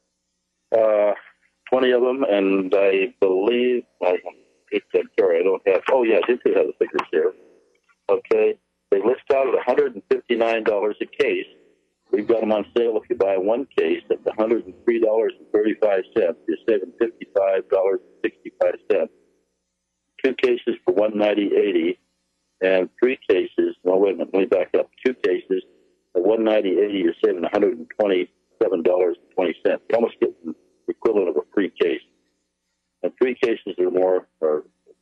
20 of them, and I believe, I don't have, I do have the figures here. Okay, they list out at $159 a case. We've got them on sale if you buy one case at $103.35. You're saving $55.65. Two cases for $190.80, and three cases. No, wait a minute. Let me back up. Two cases at $190.80. You're saving $120 $7.20. You almost get the equivalent of a free case. And 3 cases or more are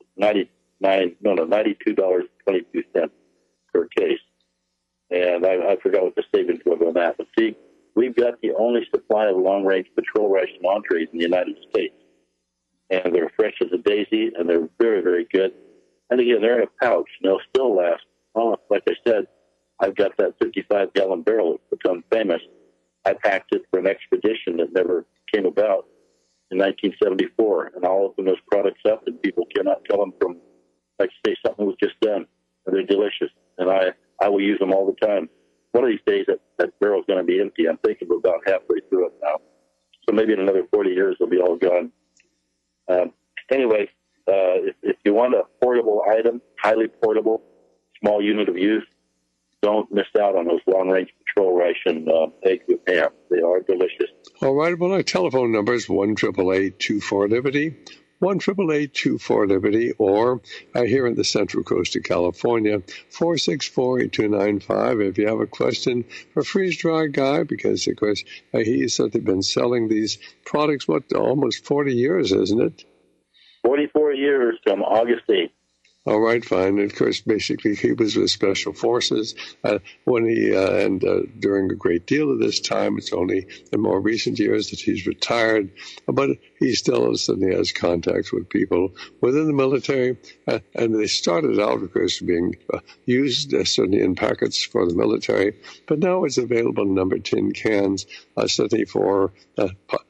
$92.22 per case. And I forgot what the savings was on that. But see, we've got the only supply of long-range patrol ration entrees in the United States. And they're fresh as a daisy, and they're very, very good. And again, they're in a pouch, and they'll still last. Well, like I said, I've got that 55-gallon barrel that's become famous. I packed it for an expedition that never came about in 1974, and I'll open those products up, and people cannot tell them from, like, say, something was just done. And they're delicious, and I will use them all the time. One of these days, that barrel's going to be empty. I'm thinking we're about halfway through it now. So maybe in another 40 years, they'll be all gone. Anyway, if you want a portable item, highly portable, small unit of use, don't miss out on those long-range patrol ration eggs with ham. They are delicious. All right. Well, our telephone number is 1-888-24-LIBERTY, 1-888-24-LIBERTY, or here in the Central Coast of California, 464-8295. If you have a question for Freeze Dry Guy, because, of course, he's certainly been selling these products, almost 40 years, isn't it? 44 years from August 8th. All right, fine. And of course, basically, he was with Special Forces during a great deal of this time. It's only in more recent years that he's retired, but he still certainly has contacts with people within the military. And they started out, of course, being used certainly in packets for the military, but now it's available in number 10 cans, certainly for the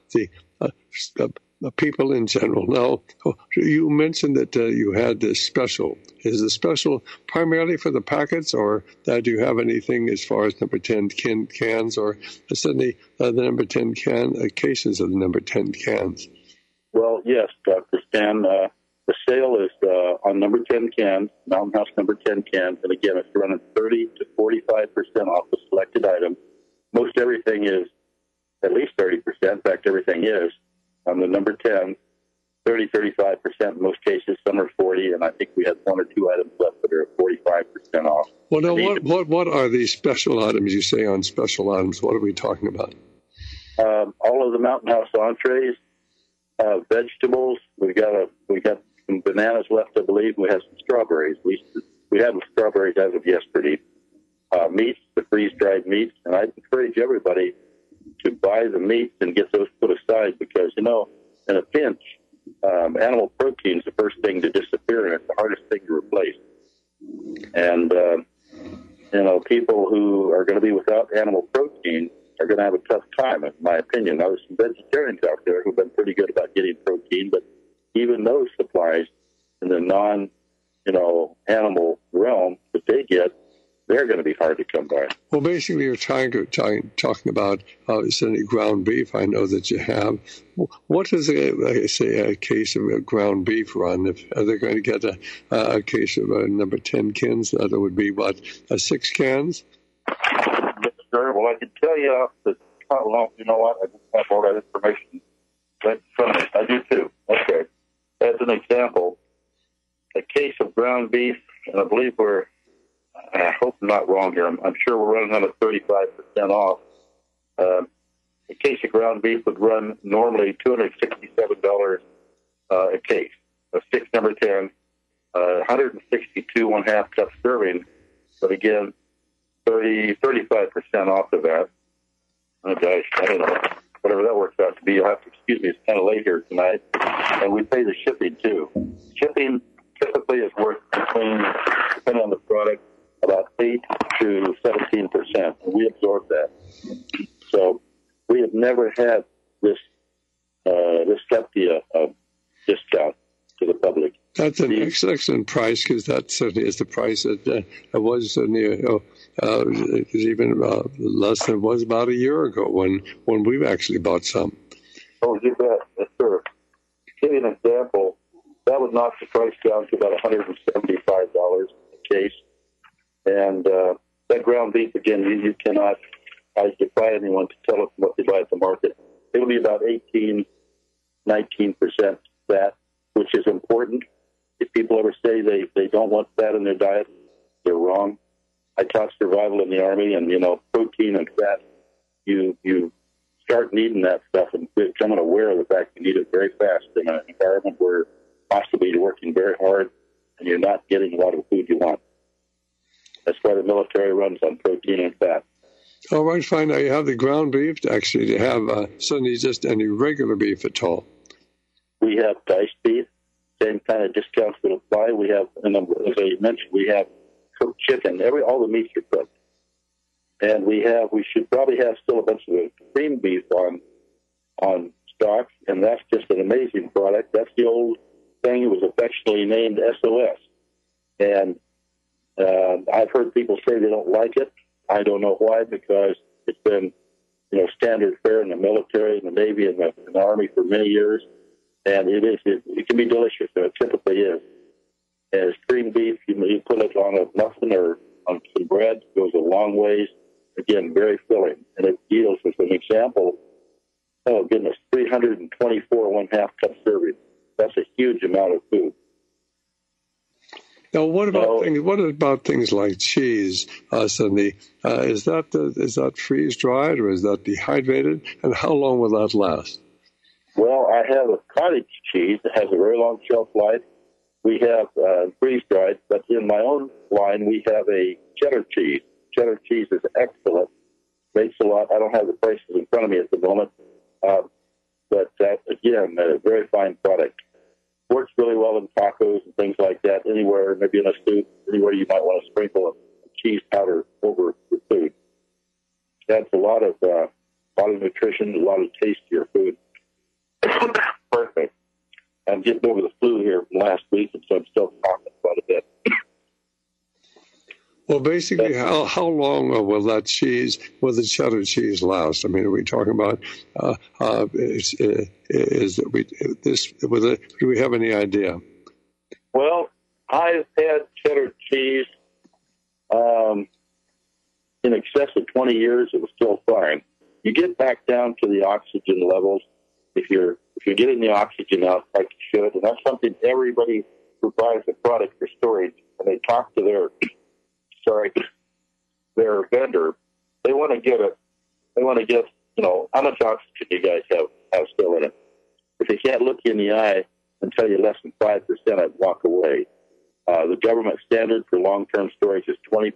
people in general. Now, you mentioned that you had this special. Is the special primarily for the packets, or do you have anything as far as number 10 cans, or suddenly the number 10 cases of the number 10 cans? Well, yes, Dr. Stan. The sale is on number 10 cans, Mountain House number 10 cans, and again, it's running 30 to 45% off the selected items. Most everything is at least 30%. In fact, everything is. On the number 10, 30, 35% in most cases. Some are 40, and I think we have 1 or 2 items left that are at 45% off. Well, now, what are these special items you say on special items? What are we talking about? All of the Mountain House entrees, vegetables. We got some bananas left, I believe. We have some strawberries. We have strawberries as of yesterday. Meats, the freeze-dried meats, and I encourage everybody to buy the meats and get those put aside because, in a pinch, animal protein is the first thing to disappear, and it's the hardest thing to replace. And, people who are going to be without animal protein are going to have a tough time, in my opinion. Now, there's some vegetarians out there who've been pretty good about getting protein, but even those supplies in the non-animal realm that they get, they're going to be hard to come by. Well, basically, you're talking about certainly ground beef. I know that you have. What does a case of ground beef run? If they're going to get a case of number 10 cans, that would be 6 cans? Yes, sir. Well, I can tell you that. Well, you know what? I just have all that information right in front of me. I do too. Okay. As an example, a case of ground beef, and I believe I hope I'm not wrong here. I'm sure we're running on a 35% off. A case of ground beef would run normally $267 a case. A 6 number 10, 162 1/2 cup serving. But again, 35% off of that. Oh gosh, I don't know. Whatever that works out to be, you'll have to excuse me. It's kind of late here tonight, and we pay the shipping too. Shipping typically is worth between, depending on the product, about 8 to 17%, and we absorb that. So we have never had this hefty discount to the public. That's an excellent price, because that certainly is the price that was certainly even less than it was about a year ago when we actually bought some. Oh, you bet. Yes, sir. To give you an example, that would knock the price down to about $175 a case. And that ground beef, again, you cannot, I defy anyone to tell us what they buy at the market. It'll be about 18, 19% fat, which is important. If people ever say they don't want fat in their diet, they're wrong. I taught survival in the Army, and, protein and fat, you start needing that stuff and becoming aware of the fact you need it very fast in an environment where possibly you're working very hard and you're not getting a lot of food you want. That's why the military runs on protein and fat. All right, fine. Now you have the ground beef. Actually, you have suddenly just any regular beef at all. We have diced beef, same kind of discounts that apply. We have, and as I mentioned, we have cooked chicken. All the meats are cooked. And we should probably have still a bunch of cream beef on stock, and that's just an amazing product. That's the old thing. It was affectionately named SOS. And I've heard people say they don't like it. I don't know why, because it's been, standard fare in the military, in the Navy, and the Army for many years. And it can be delicious, and it typically is. As cream beef, you put it on a muffin or on some bread, it goes a long ways. Again, very filling. And it yields, as an example, 324 1/2 cup serving. That's a huge amount of food. Now, what about things like cheese, Cindy? Is that freeze dried or is that dehydrated? And how long will that last? Well, I have a cottage cheese that has a very long shelf life. We have freeze dried, but in my own line we have a cheddar cheese. Cheddar cheese is excellent. Makes a lot. I don't have the prices in front of me at the moment, but again, a very fine product. Works really well in tacos and things like that. Anywhere, maybe in a soup, anywhere you might want to sprinkle a cheese powder over the food. Adds a lot of nutrition, a lot of taste to your food. Perfect. I'm getting over the flu here from last week, and so I'm still talking quite a bit. Well, basically, how long will the cheddar cheese last? I mean, are we talking about? Do we have any idea? Well, I've had cheddar cheese in excess of 20 years. It was still fine. You get back down to the oxygen levels if you're getting the oxygen out like you should, and that's something everybody who buys a product for storage, when they talk to their vendor, they want to get it. They want to get, how much oxygen you guys have still in it. If they can't look you in the eye and tell you less than 5%, I'd walk away. The government standard for long-term storage is 20%.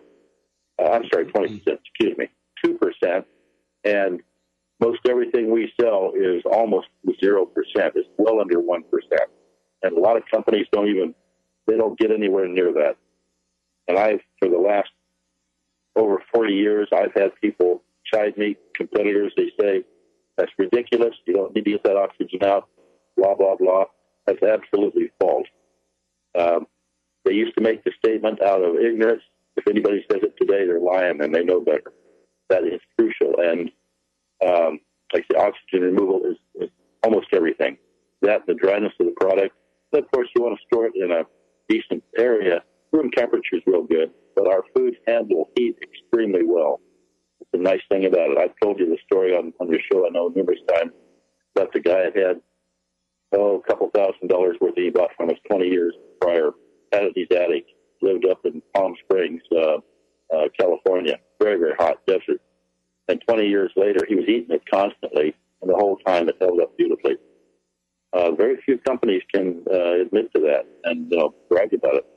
20%, excuse me, 2%. And most everything we sell is almost 0%. It's well under 1%. And a lot of companies don't get anywhere near that. And for the last over 40 years, I've had people chide me, competitors. They say, that's ridiculous. You don't need to get that oxygen out, blah, blah, blah. That's absolutely false. They used to make the statement out of ignorance. If anybody says it today, they're lying, and they know better. That is crucial. And like the oxygen removal is almost everything. That, the dryness of the product. And of course, you want to store it in a decent area. Room temperature is real good, but our foods handle heat extremely well. It's a nice thing about it. I've told you the story on your show, I know, numerous times, about the guy that had a couple $1,000 worth that he bought from us 20 years prior. Had it in his attic, lived up in Palm Springs, California, very, very hot desert. And 20 years later, he was eating it constantly, and the whole time it held up beautifully. Very few companies can admit to that and brag about it.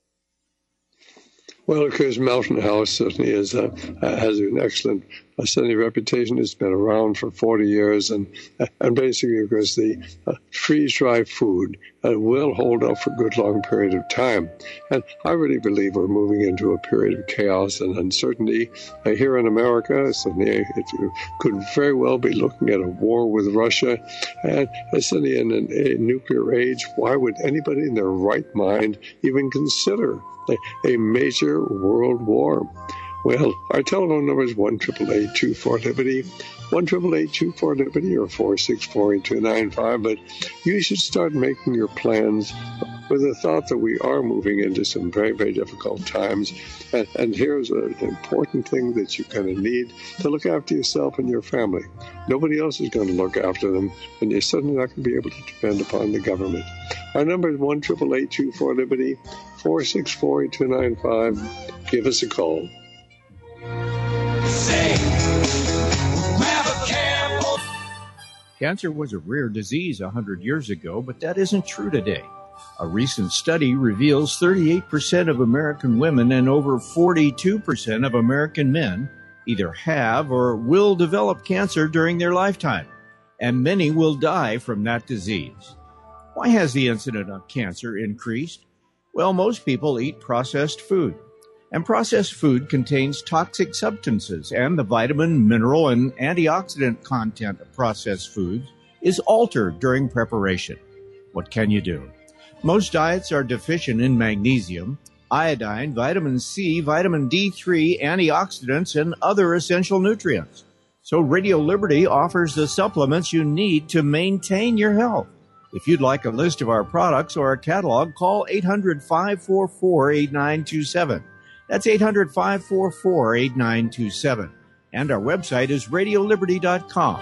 Well, of course, Mountain House certainly has an excellent reputation. It's been around for 40 years, and basically, of course, the freeze-dried food will hold up for a good long period of time. And I really believe we're moving into a period of chaos and uncertainty here in America. Certainly, it could very well be looking at a war with Russia, and certainly in a nuclear age. Why would anybody in their right mind even consider a major world war? Well, our telephone number is 1-888-24-LIBERTY, 1-888-24-LIBERTY, or 464-8295. But you should start making your plans with the thought that we are moving into some very, very difficult times. And here's an important thing that you're going to need to look after yourself and your family. Nobody else is going to look after them, and you're certainly not going to be able to depend upon the government. Our number is 1-888-24-LIBERTY, 464-8295. Give us a call. Say, grab a cab Cancer was a rare disease 100 years ago, but that isn't true today. A recent study reveals 38% of American women and over 42% of American men either have or will develop cancer during their lifetime, and many will die from that disease. Why has the incidence of cancer increased? Well, most people eat processed food, and processed food contains toxic substances, and the vitamin, mineral, and antioxidant content of processed foods is altered during preparation. What can you do? Most diets are deficient in magnesium, iodine, vitamin C, vitamin D3, antioxidants, and other essential nutrients. So Radio Liberty offers the supplements you need to maintain your health. If you'd like a list of our products or a catalog, call 800-544-8927. That's 800-544-8927. And our website is radioliberty.com.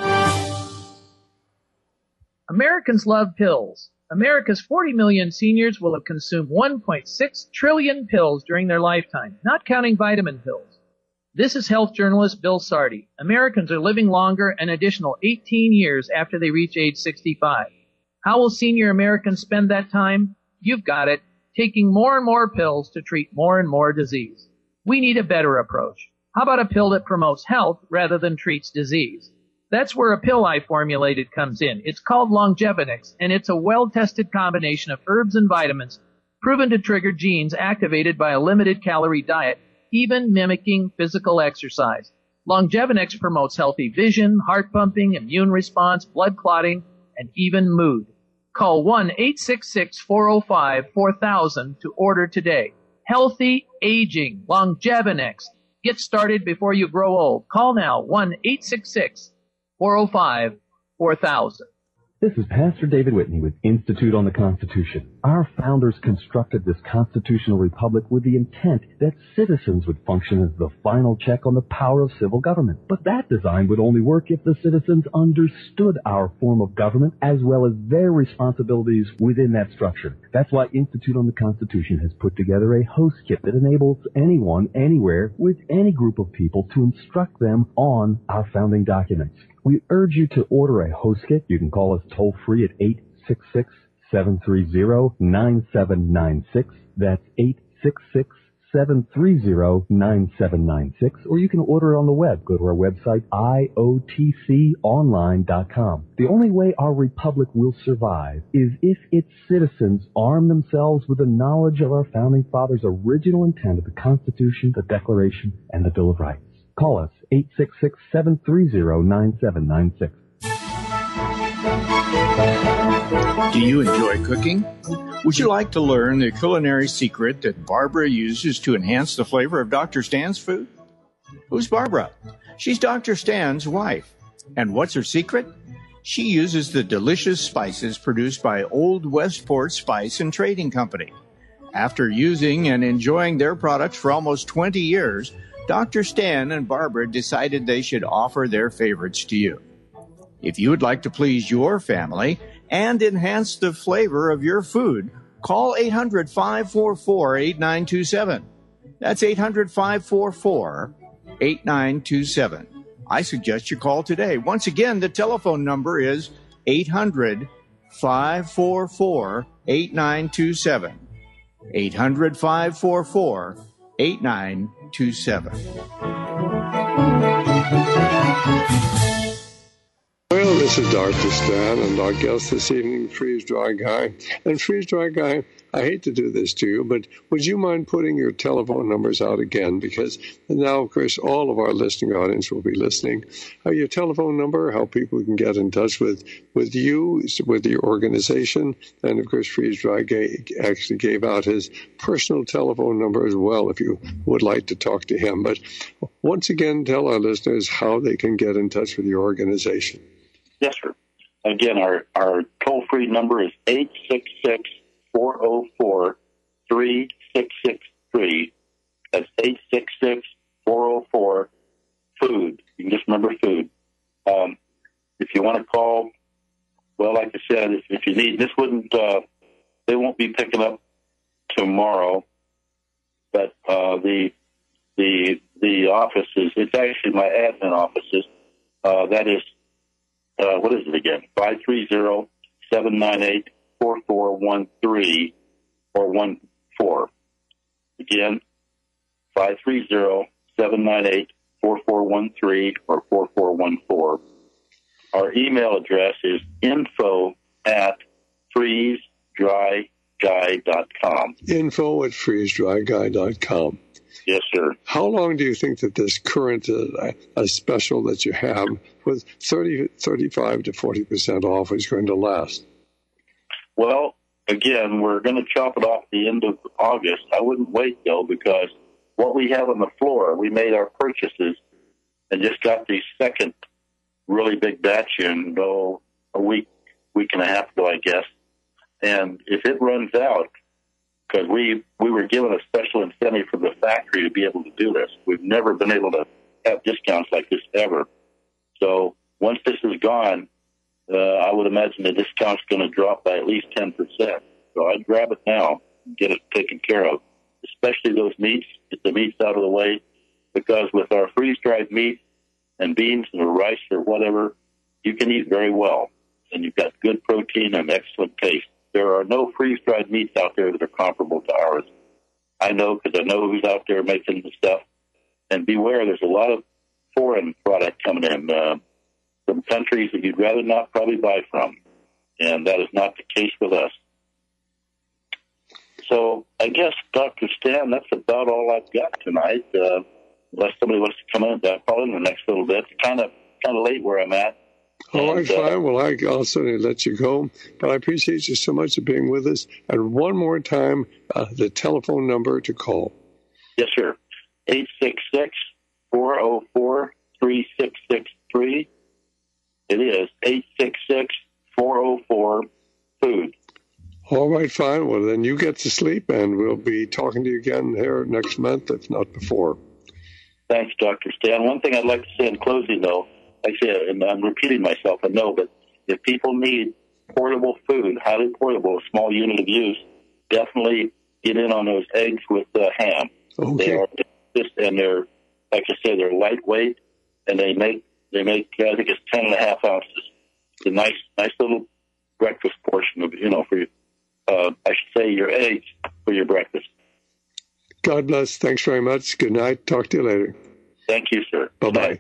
Americans love pills. America's 40 million seniors will have consumed 1.6 trillion pills during their lifetime, not counting vitamin pills. This is health journalist Bill Sardi. Americans are living longer an additional 18 years after they reach age 65. How will senior Americans spend that time? You've got it, taking more and more pills to treat more and more disease. We need a better approach. How about a pill that promotes health rather than treats disease? That's where a pill I formulated comes in. It's called Longevinix, and it's a well-tested combination of herbs and vitamins proven to trigger genes activated by a limited-calorie diet, even mimicking physical exercise. Longevinix promotes healthy vision, heart pumping, immune response, blood clotting, and even mood. Call 1-866-405-4000 to order today. Healthy aging, Longevinix. Get started before you grow old. Call now, 1-866-405-4000. This is Pastor David Whitney with Institute on the Constitution. Our founders constructed this constitutional republic with the intent that citizens would function as the final check on the power of civil government. But that design would only work if the citizens understood our form of government as well as their responsibilities within that structure. That's why Institute on the Constitution has put together a host kit that enables anyone, anywhere, with any group of people to instruct them on our founding documents. We urge you to order a host kit. You can call us toll-free at 866-730-9796. That's 866-730-9796. Or you can order it on the web. Go to our website, iotconline.com. The only way our republic will survive is if its citizens arm themselves with the knowledge of our founding fathers' original intent of the Constitution, the Declaration, and the Bill of Rights. Call us, 866-730-9796. Do you enjoy cooking? Would you like to learn the culinary secret that Barbara uses to enhance the flavor of Dr. Stan's food? Who's Barbara? She's Dr. Stan's wife. And what's her secret? She uses the delicious spices produced by Old Westport Spice and Trading Company. After using and enjoying their products for almost 20 years, Dr. Stan and Barbara decided they should offer their favorites to you. If you would like to please your family and enhance the flavor of your food, call 800-544-8927. That's 800-544-8927. I suggest you call today. Once again, the telephone number is 800-544-8927. 800-544-8927. Well, this is Dr. Stan, and our guest this evening, Freeze Dry Guy. And Freeze Dry Guy, I hate to do this to you, but would you mind putting your telephone numbers out again? Because now, of course, all of our listening audience will be listening. Your telephone number, how people can get in touch with you, with your organization. And, of course, Freeze Dry Guy actually gave out his personal telephone number as well, if you would like to talk to him. But once again, tell our listeners how they can get in touch with your organization. Yes, sir. Again, our toll-free number is 866-404-3663. That's 866-404-FOOD. You can just remember food. If you want to call, well, like I said, if you need, this wouldn't, they won't be picking up tomorrow, but the office is, it's actually my admin offices. That is what is it again? 530-798-4413 or 14. Again, 530-798-4413 or 4414. Our email address is info@freezedryguy.com. info@freezedryguy.com. Yes, sir. How long do you think that this current special that you have with 35 to 40% off is going to last? Well, again, we're going to chop it off the end of August. I wouldn't wait, though, because what we have on the floor, we made our purchases and just got the second really big batch in, a week and a half ago, I guess. And if it runs out, because we were given a special incentive from the factory to be able to do this. We've never been able to have discounts like this ever. So once this is gone, I would imagine the discount's going to drop by at least 10%. So I'd grab it now and get it taken care of, especially those meats, get the meats out of the way, because with our freeze-dried meat and beans or rice or whatever, you can eat very well, and you've got good protein and excellent taste. There are no freeze-dried meats out there that are comparable to ours. I know because I know who's out there making the stuff. And beware, there's a lot of foreign product coming in from countries that you'd rather not probably buy from. And that is not the case with us. So I guess, Dr. Stan, that's about all I've got tonight. Unless somebody wants to come in, probably in the next little bit. It's kind of late where I'm at. All right, fine. Well, I'll certainly let you go, but I appreciate you so much for being with us. And one more time, the telephone number to call. Yes, sir. 866-404-3663. It is 866-404-FOOD. All right, fine. Well, then you get to sleep, and we'll be talking to you again here next month, if not before. Thanks, Dr. Stan. One thing I'd like to say in closing, though, actually, and I'm repeating myself, I know, but if people need portable food, highly portable, a small unit of use, definitely get in on those eggs with ham. Okay. They are and they're, like I say, they're lightweight, and they make I think it's 10.5 ounces. It's a nice little breakfast portion of, for I should say your eggs for your breakfast. God bless. Thanks very much. Good night. Talk to you later. Thank you, sir. Bye-bye.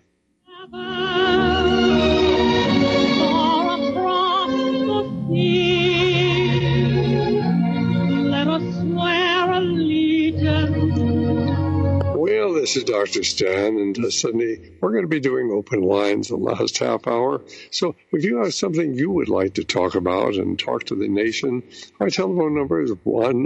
Well, this is Dr. Stan, and suddenly we're going to be doing open lines the last half hour. So if you have something you would like to talk about and talk to the nation, our telephone number is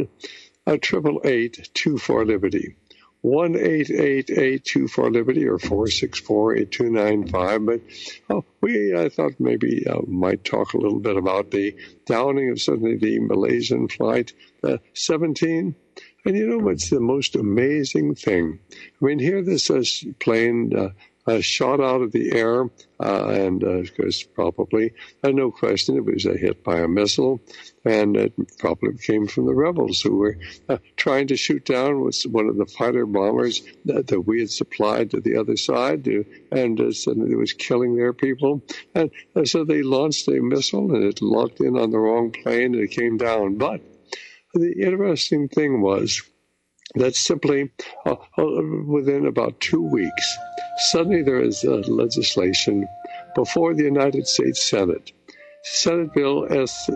1-888-24-LIBERTY. 1-888-24-LIBERTY or 464-8295. But I thought maybe might talk a little bit about the downing of suddenly the Malaysian flight 17. And you know what's the most amazing thing? I mean, here this plane shot out of the air, and of course, probably, no question, it was hit by a missile, and it probably came from the rebels who were trying to shoot down one of the fighter bombers that we had supplied to the other side, and suddenly it was killing their people. And so they launched a missile, and it locked in on the wrong plane, and it came down. But the interesting thing was that simply within about 2 weeks, suddenly there is legislation before the United States Senate, Senate Bill S.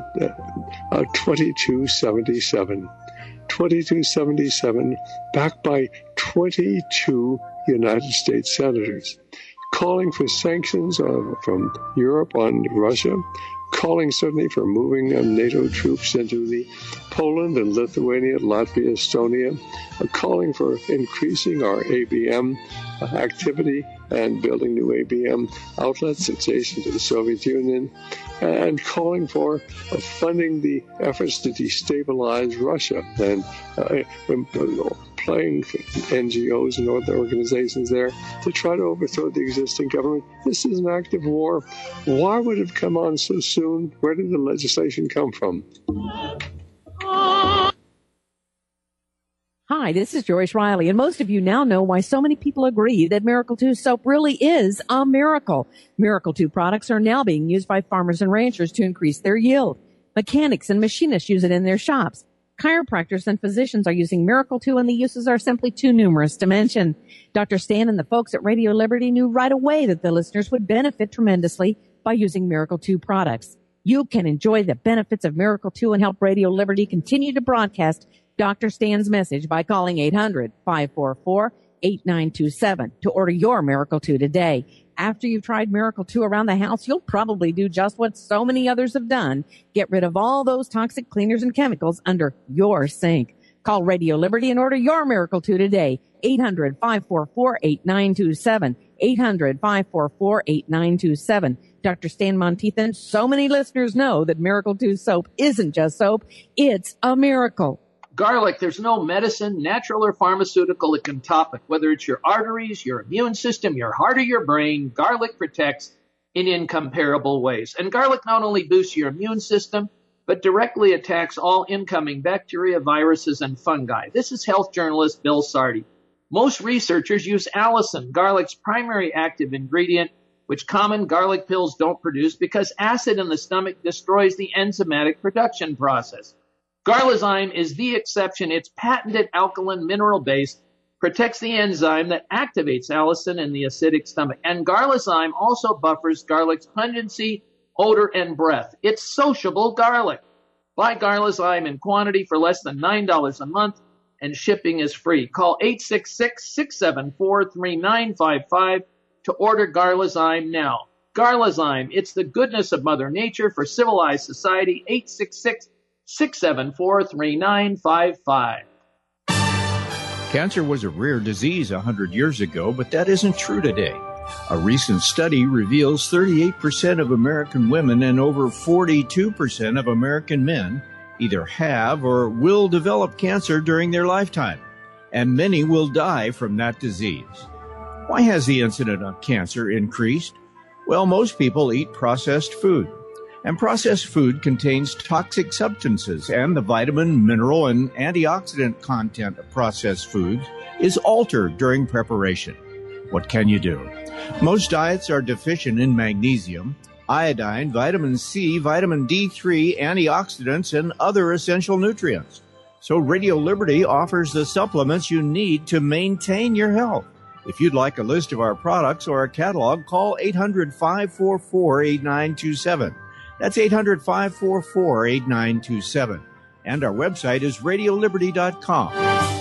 2277. 2277, backed by 22 United States senators, calling for sanctions from Europe on Russia, calling certainly for moving NATO troops into the Poland and Lithuania, Latvia, Estonia, calling for increasing our ABM activity and building new ABM outlets adjacent to the Soviet Union, and calling for funding the efforts to destabilize Russia and playing NGOs and other organizations there to try to overthrow the existing government. This is an active war. Why would it come on so soon? Where did the legislation come from? Hi, Hi, this is Joyce Riley, and most of you now know why so many people agree that Miracle 2 soap really is a miracle. Miracle 2 products are now being used by farmers and ranchers to increase their yield. Mechanics and machinists use it in their shops. Chiropractors and physicians are using Miracle 2, and the uses are simply too numerous to mention. Dr. Stan and the folks at Radio Liberty knew right away that the listeners would benefit tremendously by using Miracle 2 products. You can enjoy the benefits of Miracle 2 and help Radio Liberty continue to broadcast Dr. Stan's message by calling 800-544-8927 to order your Miracle 2 today. After you've tried Miracle 2 around the house, you'll probably do just what so many others have done. Get rid of all those toxic cleaners and chemicals under your sink. Call Radio Liberty and order your Miracle 2 today. 800-544-8927. 800-544-8927. Dr. Stan Monteith and so many listeners know that Miracle 2 soap isn't just soap. It's a miracle. Garlic, there's no medicine, natural or pharmaceutical that can top it. Whether it's your arteries, your immune system, your heart, or your brain, garlic protects in incomparable ways. And garlic not only boosts your immune system, but directly attacks all incoming bacteria, viruses, and fungi. This is health journalist Bill Sardi. Most researchers use allicin, garlic's primary active ingredient, which common garlic pills don't produce because acid in the stomach destroys the enzymatic production process. Garlizyme is the exception. Its patented alkaline mineral base protects the enzyme that activates allicin in the acidic stomach. And Garlizyme also buffers garlic's pungency, odor, and breath. It's sociable garlic. Buy Garlizyme in quantity for less than $9 a month, and shipping is free. Call 866-674-3955 to order Garlizyme now. Garlizyme, it's the goodness of Mother Nature for civilized society. 866-674-3955. Cancer was a rare disease 100 years ago, but that isn't true today. A recent study reveals 38% of American women and over 42% of American men either have or will develop cancer during their lifetime, and many will die from that disease. Why has the incidence of cancer increased? Well, most people eat processed food. And processed food contains toxic substances, and the vitamin, mineral, and antioxidant content of processed foods is altered during preparation. What can you do? Most diets are deficient in magnesium, iodine, vitamin C, vitamin D3, antioxidants, and other essential nutrients. So Radio Liberty offers the supplements you need to maintain your health. If you'd like a list of our products or a catalog, call 800-544-8927. That's 800-544-8927. And our website is radioliberty.com.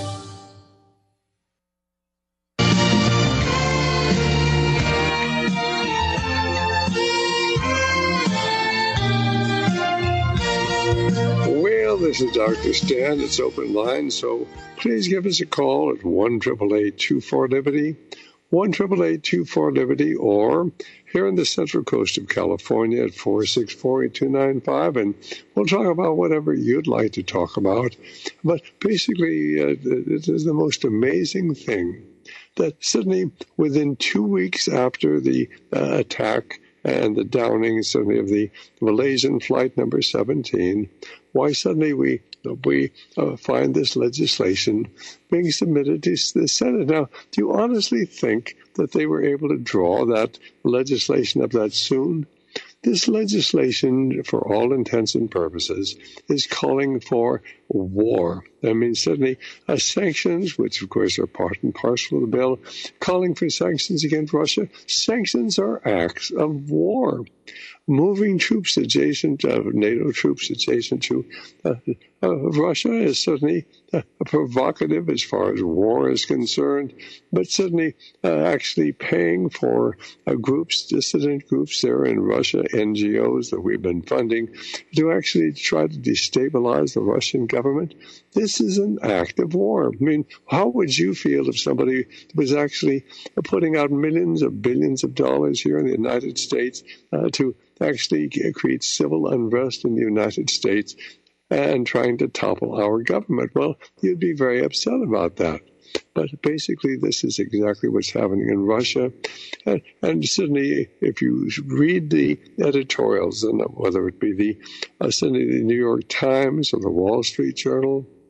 Well, this is Dr. Stan. It's open line, so please give us a call at 1-888-24-LIBERTY, 1-888-24-LIBERTY, or here in the Central Coast of California at 464-8295, and we'll talk about whatever you'd like to talk about. But basically, it is the most amazing thing that suddenly, within 2 weeks after the attack and the downing suddenly of the Malaysian flight number 17, why suddenly we find this legislation being submitted to the Senate. Now, do you honestly think that they were able to draw that legislation up that soon? This legislation, for all intents and purposes, is calling for war. I mean, suddenly, sanctions, which of course are part and parcel of the bill, calling for sanctions against Russia. Sanctions are acts of war. Moving troops adjacent, NATO troops adjacent to Russia is certainly provocative as far as war is concerned, but certainly actually paying for groups, dissident groups there in Russia, NGOs that we've been funding, to actually try to destabilize the Russian government. This is an act of war. I mean, how would you feel if somebody was actually putting out millions of billions of dollars here in the United States to actually create civil unrest in the United States and trying to topple our government? Well, you'd be very upset about that. But basically, this is exactly what's happening in Russia. And suddenly, if you read the editorials, and whether it be the New York Times or the Wall Street Journal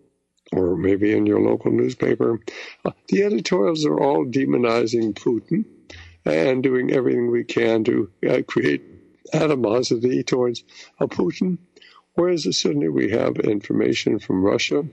or maybe in your local newspaper, the editorials are all demonizing Putin and doing everything we can to create animosity towards Putin. Whereas certainly we have information from Russia.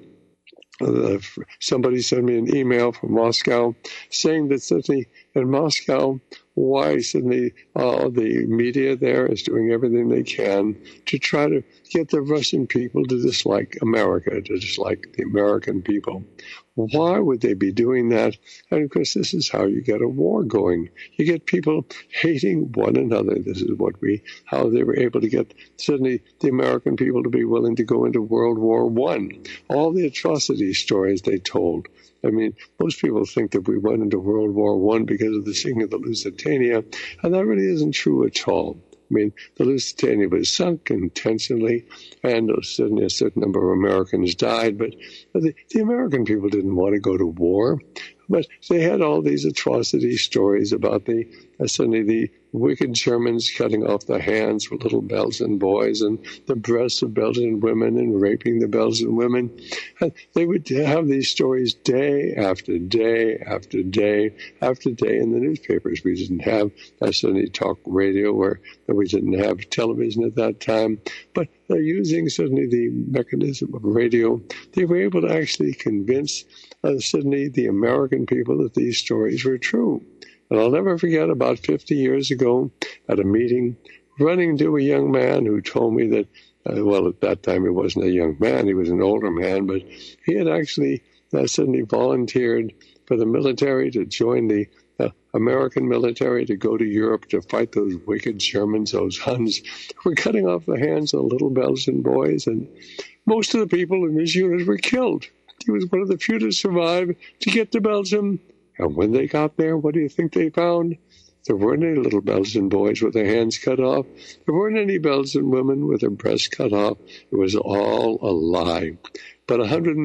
Somebody sent me an email from Moscow saying that certainly in Moscow, why suddenly the media there is doing everything they can to try to get the Russian people to dislike America, to dislike the American people. Why would they be doing that? And of course, this is how you get a war going. You get people hating one another. This is how they were able to get suddenly the American people to be willing to go into World War I. All the atrocity stories they told. I mean, most people think that we went into World War I because of the sinking of the Lusitania, and that really isn't true at all. I mean, the Lusitania was sunk intentionally, and suddenly a certain number of Americans died, but the American people didn't want to go to war. But they had all these atrocity stories about suddenly the wicked Germans cutting off the hands of little Belgian boys and the breasts of Belgian women and raping the Belgian women. And they would have these stories day after day after day after day in the newspapers. We didn't have suddenly talk radio, or we didn't have television at that time. But they're using suddenly the mechanism of radio. They were able to actually convince suddenly the American people that these stories were true. And I'll never forget about 50 years ago at a meeting, running into a young man who told me that, at that time he wasn't a young man, he was an older man, but he had actually suddenly volunteered for the military to join the American military to go to Europe to fight those wicked Germans, those Huns who were cutting off the hands of little Belgian boys. And most of the people in his unit were killed. He was one of the few to survive to get to Belgium. And when they got there, what do you think they found? There weren't any little Belgian boys with their hands cut off. There weren't any Belgian women with their breasts cut off. It was all a lie. But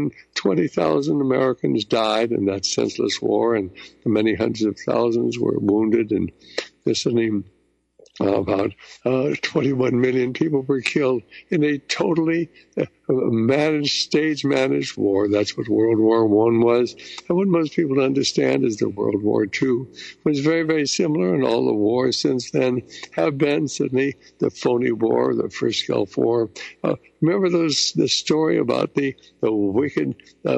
120,000 Americans died in that senseless war, and many hundreds of thousands were wounded, and suddenly about 21 million people were killed in a totally stage-managed war. That's what World War I was. And what most people understand is that World War II was very, very similar, and all the wars since then have been suddenly the phony war, the first Gulf War. Remember the story about the wicked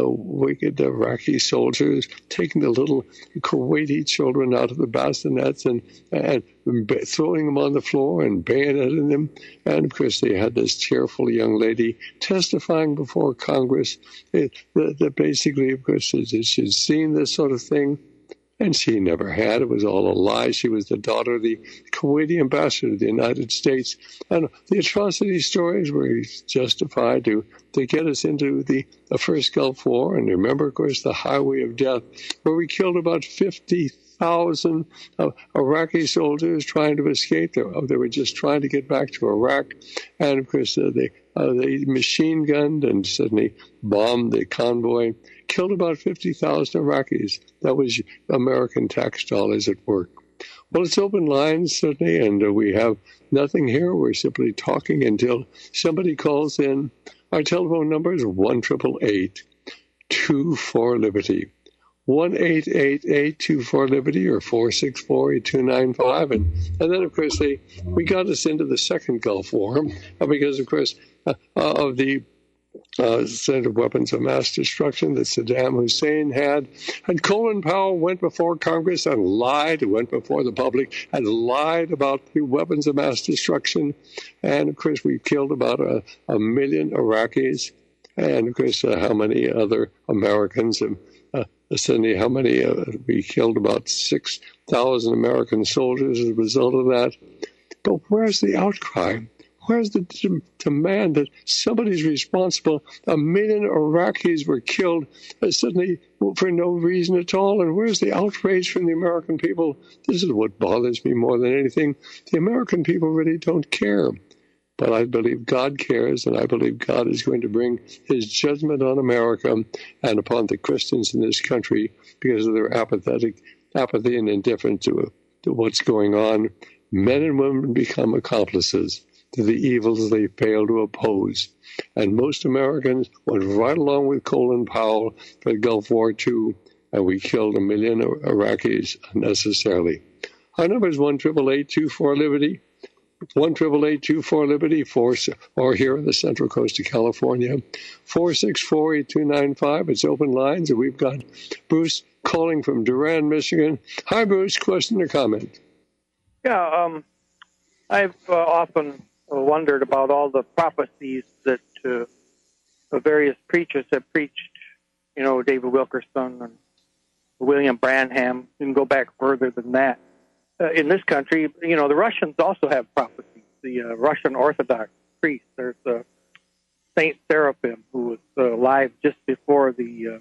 Iraqi soldiers taking the little Kuwaiti children out of the bassinets and throwing them on the floor and bayoneting them? And, of course, they had this tearful young lady testifying before Congress that basically, of course, she'd seen this sort of thing. And she never had. It was all a lie. She was the daughter of the Kuwaiti ambassador to the United States. And the atrocity stories were justified to get us into the first Gulf War. And remember, of course, the highway of death, where we killed about 50,000 Iraqi soldiers trying to escape. They were just trying to get back to Iraq. And, of course, they machine gunned and suddenly bombed the convoy, killed about 50,000 Iraqis. That was American tax dollars at work. Well, it's open lines, certainly, and we have nothing here. We're simply talking until somebody calls in. Our telephone number is 1-888-24-LIBERTY. 1-888-24-LIBERTY or 464-8295. And then, of course, we got us into the second Gulf War because, of course, of the set of weapons of mass destruction that Saddam Hussein had. And Colin Powell went before Congress and lied, went before the public and lied about the weapons of mass destruction. And, of course, we killed about a million Iraqis. And, of course, how many other Americans suddenly, how many we killed about 6,000 American soldiers as a result of that. But where's the outcry? Where's the demand that somebody's responsible? 1 million Iraqis were killed suddenly for no reason at all. And where's the outrage from the American people? This is what bothers me more than anything. The American people really don't care. But I believe God cares, and I believe God is going to bring his judgment on America and upon the Christians in this country because of their apathy and indifference to what's going on. Men and women become accomplices. to the evils they failed to oppose. And most Americans went right along with Colin Powell for the Gulf War II, and we killed 1 million Iraqis unnecessarily. Our number is 1-888-24-LIBERTY. 1-888-24-LIBERTY, or here on the Central Coast of California, 464-8295. It's open lines, and we've got Bruce calling from Durand, Michigan. Hi, Bruce. Question or comment? Yeah, I've often wondered about all the prophecies that the various preachers have preached. You know, David Wilkerson and William Branham. You can go back further than that. In this country, you know, the Russians also have prophecies. The Russian Orthodox priest, there's Saint Seraphim, who was alive just before the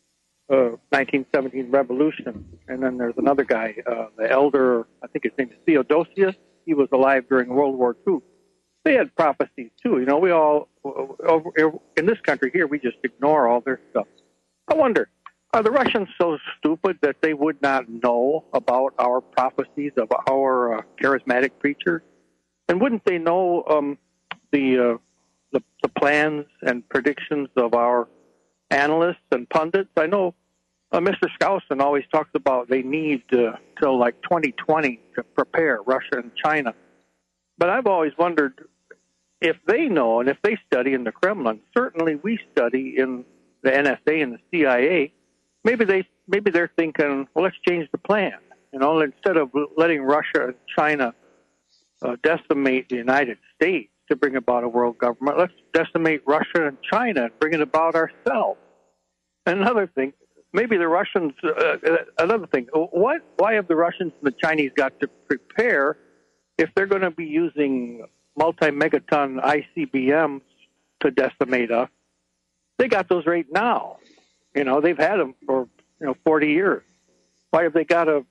1917 revolution. And then there's another guy, the elder, I think his name is Theodosius. He was alive during World War II. They had prophecies, too. You know, we all, in this country here, we just ignore all their stuff. I wonder, are the Russians so stupid that they would not know about our prophecies of our charismatic preachers? And wouldn't they know the plans and predictions of our analysts and pundits? I know Mr. Skousen always talks about they need till like 2020 to prepare Russia and China. But I've always wondered if they know and if they study in the Kremlin. Certainly we study in the NSA and the CIA. Maybe they're thinking, well, let's change the plan. You know, instead of letting Russia and China decimate the United States to bring about a world government, let's decimate Russia and China and bring it about ourselves. And another thing, maybe the Russians. Another thing, why have the Russians and the Chinese got to prepare if they're going to be using multi-megaton ICBMs to decimate us? They got those right now. You know, they've had them for 40 years. Why have they got to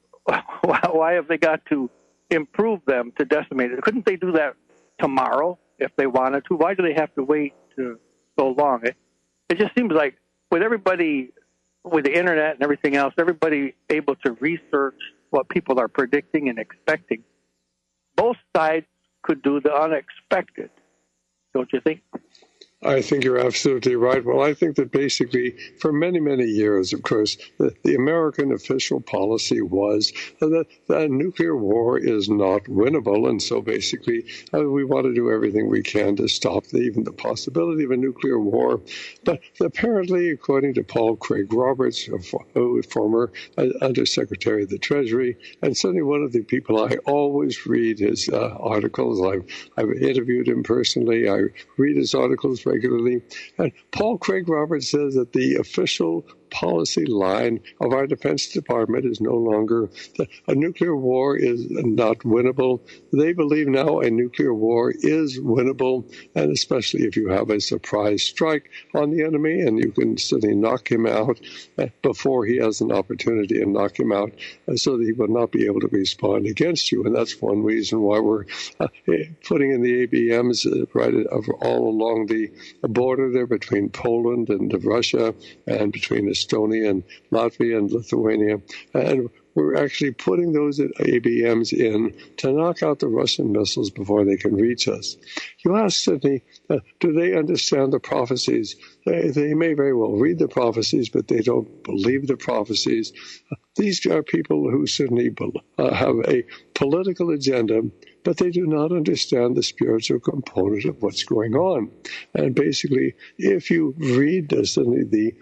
improve them to decimate it? Couldn't they do that tomorrow if they wanted to? Why do they have to wait so long? It just seems like with everybody, with the internet and everything else, everybody able to research what people are predicting and expecting, both sides could do the unexpected. Don't you think? I think you're absolutely right. Well, I think that basically for many, many years, of course, the American official policy was that a nuclear war is not winnable. And so basically we want to do everything we can to stop even the possibility of a nuclear war. But apparently, according to Paul Craig Roberts, former Undersecretary of the Treasury, and certainly one of the people I always read his articles. I've interviewed him personally. I read his articles regularly. And Paul Craig Roberts says that the official policy line of our Defense Department is no longer that a nuclear war is not winnable. They believe now a nuclear war is winnable, and especially if you have a surprise strike on the enemy and you can certainly knock him out before he has an opportunity and knock him out so that he will not be able to respond against you. And that's one reason why we're putting in the ABMs right all along the border there between Poland and Russia and between Estonia and Latvia and Lithuania. And we're actually putting those ABMs in to knock out the Russian missiles before they can reach us. You ask Sydney, do they understand the prophecies? They may very well read the prophecies, but they don't believe the prophecies. These are people who certainly have a political agenda, but they do not understand the spiritual component of what's going on. And basically, if you read the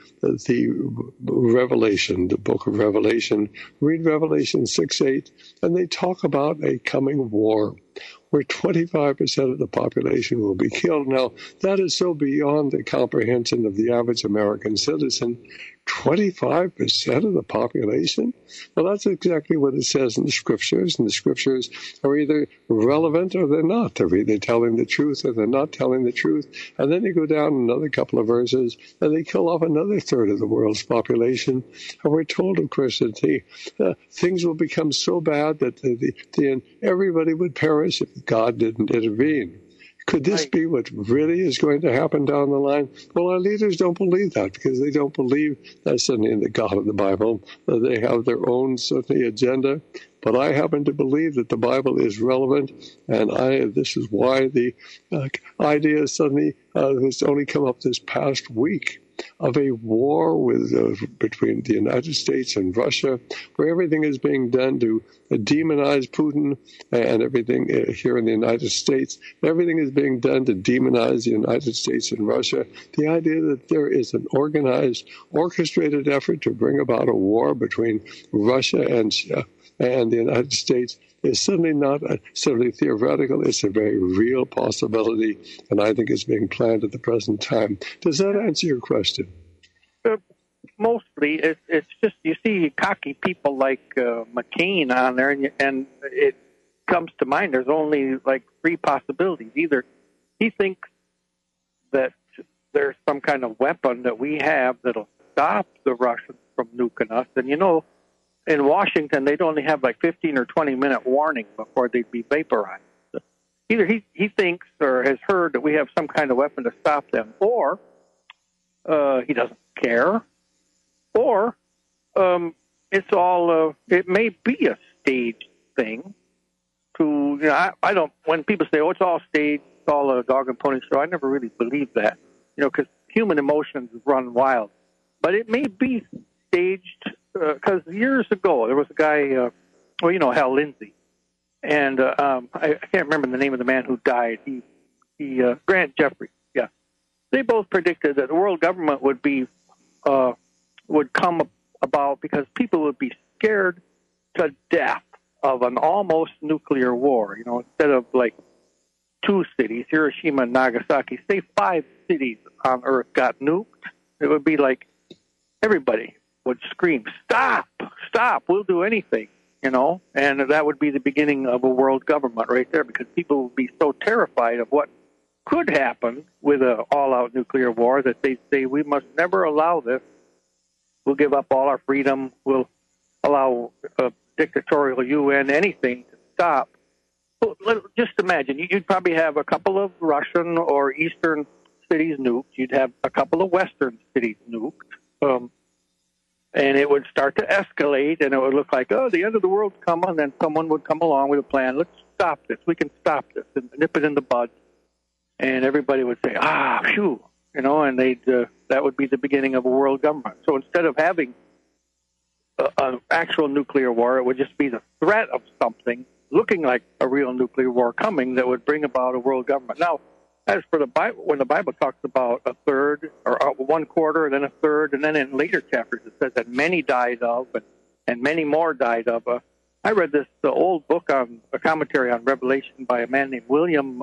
Revelation, the book of Revelation, read Revelation 6:8, and they talk about a coming war where 25% of the population will be killed. Now, that is so beyond the comprehension of the average American citizen. 25% of the population? Well, that's exactly what it says in the Scriptures, and the Scriptures are either relevant or they're not. They're either telling the truth or they're not telling the truth. And then you go down another couple of verses, and they kill off another third of the world's population. And we're told, of course, that things will become so bad that everybody would perish if God didn't intervene. Could this be what really is going to happen down the line? Well, our leaders don't believe that because they don't believe that certainly in the God of the Bible. They have their own certainly agenda. But I happen to believe that the Bible is relevant, and this is why the idea suddenly has only come up this past week of a war between the United States and Russia, where everything is being done to demonize Putin and everything here in the United States. Everything is being done to demonize the United States and Russia. The idea that there is an organized, orchestrated effort to bring about a war between Russia and the United States is certainly not certainly theoretical. It's a very real possibility, and I think it's being planned at the present time. Does that answer your question? Mostly, it's just you see cocky people like McCain on there, and it comes to mind there's only like three possibilities. Either he thinks that there's some kind of weapon that we have that'll stop the Russians from nuking us, and in Washington, they'd only have like 15 or 20-minute warning before they'd be vaporized. Either he thinks or has heard that we have some kind of weapon to stop them, or he doesn't care, or it's all, it may be a staged thing. I don't, when people say, it's all staged, it's all a dog and pony show, I never really believe that, because human emotions run wild. But it may be staged. Because years ago, there was a guy, Hal Lindsey, and I can't remember the name of the man who died. Grant Jeffrey, yeah. They both predicted that the world government would come about because people would be scared to death of an almost nuclear war. Instead of like 2 cities, Hiroshima and Nagasaki, say 5 cities on Earth got nuked. It would be like everybody would scream, stop, we'll do anything, and that would be the beginning of a world government right there, because people would be so terrified of what could happen with an all-out nuclear war that they say, we must never allow this. We'll give up all our freedom. We'll allow a dictatorial UN, anything to stop. Well, just imagine, you'd probably have a couple of Russian or Eastern cities nuked. You'd have a couple of Western cities nuked. And it would start to escalate, and it would look like, the end of the world's coming, and then someone would come along with a plan. Let's stop this. We can stop this and nip it in the bud. And everybody would say, phew, and that would be the beginning of a world government. So instead of having an actual nuclear war, it would just be the threat of something looking like a real nuclear war coming that would bring about a world government. Now, as for the Bible, when the Bible talks about a third or 1/4 and then a third, and then in later chapters it says that many died of and many more died of. I read the old book on a commentary on Revelation by a man named William.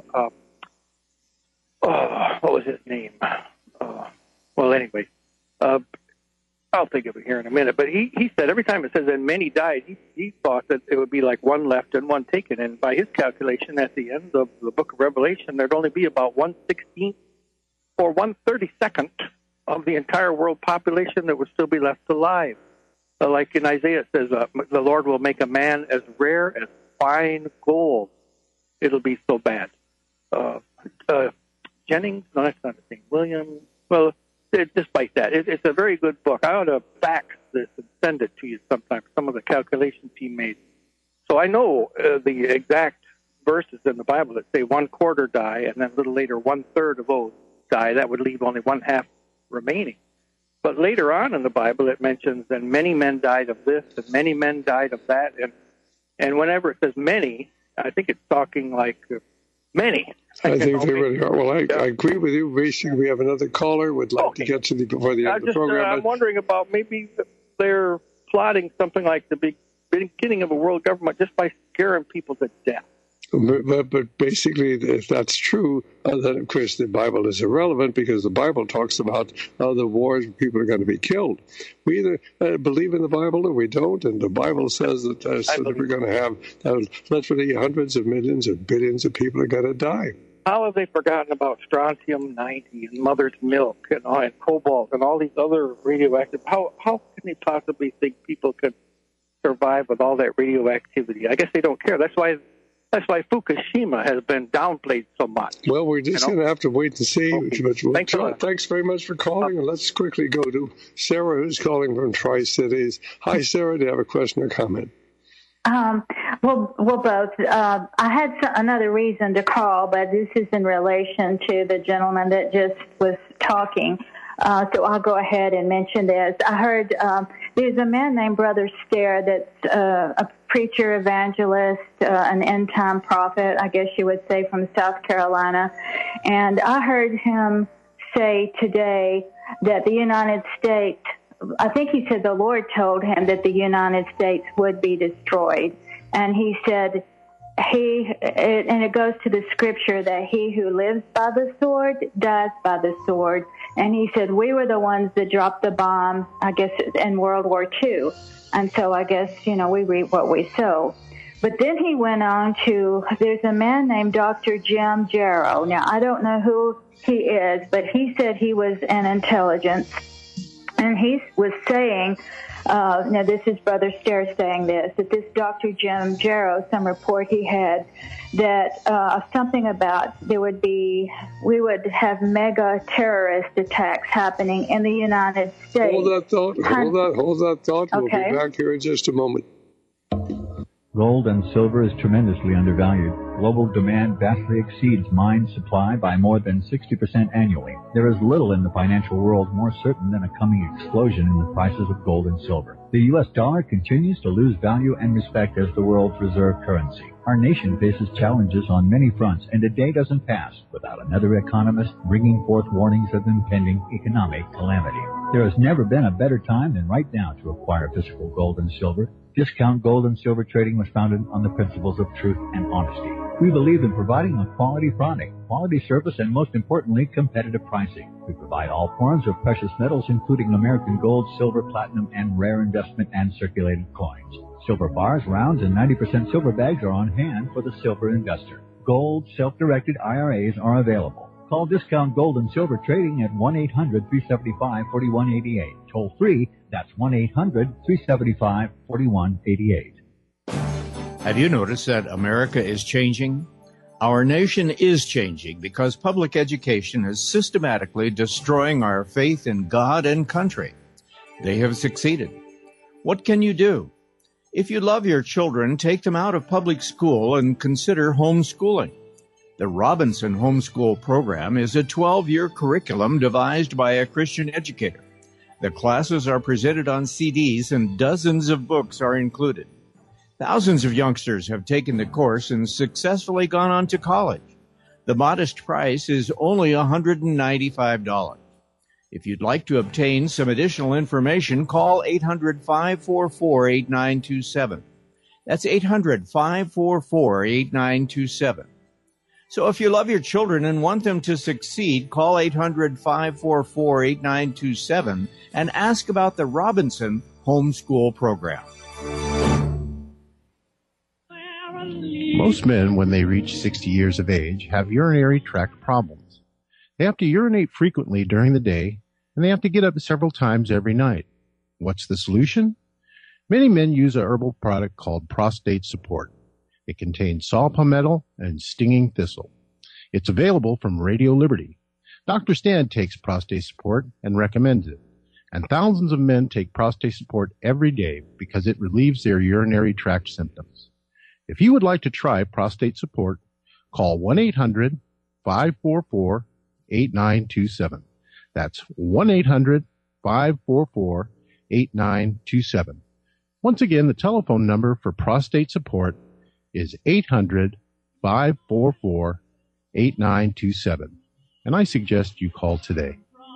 What was his name? Anyway, I'll think of it here in a minute. But he said every time it says that many died, he thought that it would be like one left and one taken. And by his calculation, at the end of the book of Revelation, there'd only be about 1/16 or 1/32 of the entire world population that would still be left alive. Like in Isaiah, it says, the Lord will make a man as rare as fine gold. It'll be so bad. Jennings? No, that's not the thing. William? Well, despite that, it's a very good book. I ought to fax this and send it to you sometime, some of the calculations he made. So I know the exact verses in the Bible that say 1/4 die, and then a little later 1/3 of those die. That would leave only 1/2 remaining. But later on in the Bible, it mentions that many men died of this and many men died of that. And whenever it says many, I think it's talking like many. I think they really are. Well, I agree with you. Basically, we have another caller. Would like to get to before the end of the program. I'm wondering about maybe they're plotting something like the beginning of a world government just by scaring people to death. But basically, if that's true, then of course the Bible is irrelevant, because the Bible talks about the wars where people are going to be killed. We either believe in the Bible or we don't, and the Bible says that we're going to have literally hundreds of millions or billions of people are going to die. How have they forgotten about strontium-90 and mother's milk and cobalt and all these other radioactive? How can they possibly think people could survive with all that radioactivity? I guess they don't care. That's why That's why Fukushima has been downplayed so much. Well, we're just going to have to wait and see. Okay. Thanks very much for calling. And let's quickly go to Sarah, who's calling from Tri-Cities. Hi, Sarah. Do you have a question or comment? Well, both. I had another reason to call, but this is in relation to the gentleman that just was talking. So I'll go ahead and mention this. I heard there's a man named Brother Stair that's a preacher, evangelist, an end-time prophet, I guess you would say, from South Carolina. And I heard him say today that the United States, I think he said the Lord told him that the United States would be destroyed. And he said, and it goes to the scripture that he who lives by the sword dies by the sword. And he said, we were the ones that dropped the bomb, I guess, in World War II. And so I guess, we reap what we sow. But then he went on to, there's a man named Dr. Jim Jarrow. Now, I don't know who he is, but he said he was an intelligence. And he was saying, now this is Brother Stair saying this, that this Dr. Jim Jarrow, some report he had, that something about we would have mega terrorist attacks happening in the United States. Hold that thought. Okay. We'll be back here in just a moment. Gold and silver is tremendously undervalued. Global demand vastly exceeds mine supply by more than 60% annually. There is little in the financial world more certain than a coming explosion in the prices of gold and silver. The U.S. dollar continues to lose value and respect as the world's reserve currency. Our nation faces challenges on many fronts, and a day doesn't pass without another economist bringing forth warnings of impending economic calamity. There has never been a better time than right now to acquire physical gold and silver. Discount Gold and Silver Trading was founded on the principles of truth and honesty. We believe in providing a quality product, quality service, and most importantly, competitive pricing. We provide all forms of precious metals, including American gold, silver, platinum, and rare investment and circulated coins. Silver bars, rounds, and 90% silver bags are on hand for the silver investor. Gold self-directed IRAs are available. Call Discount Gold and Silver Trading at 1-800-375-4188. Toll free, that's 1-800-375-4188. Have you noticed that America is changing? Our nation is changing because public education is systematically destroying our faith in God and country. They have succeeded. What can you do? If you love your children, take them out of public school and consider homeschooling. The Robinson Homeschool Program is a 12-year curriculum devised by a Christian educator. The classes are presented on CDs and dozens of books are included. Thousands of youngsters have taken the course and successfully gone on to college. The modest price is only $195. If you'd like to obtain some additional information, call 800-544-8927. That's 800-544-8927. So if you love your children and want them to succeed, call 800-544-8927 and ask about the Robinson Homeschool Program. Most men, when they reach 60 years of age, have urinary tract problems. They have to urinate frequently during the day, and they have to get up several times every night. What's the solution? Many men use a herbal product called Prostate Support. It contains saw palmetto and stinging thistle. It's available from Radio Liberty. Dr. Stan takes Prostate Support and recommends it. And thousands of men take Prostate Support every day because it relieves their urinary tract symptoms. If you would like to try Prostate Support, call 1-800-544-8927. That's 1-800-544-8927. Once again, the telephone number for Prostate Support is 800-544-8927. And I suggest you call today.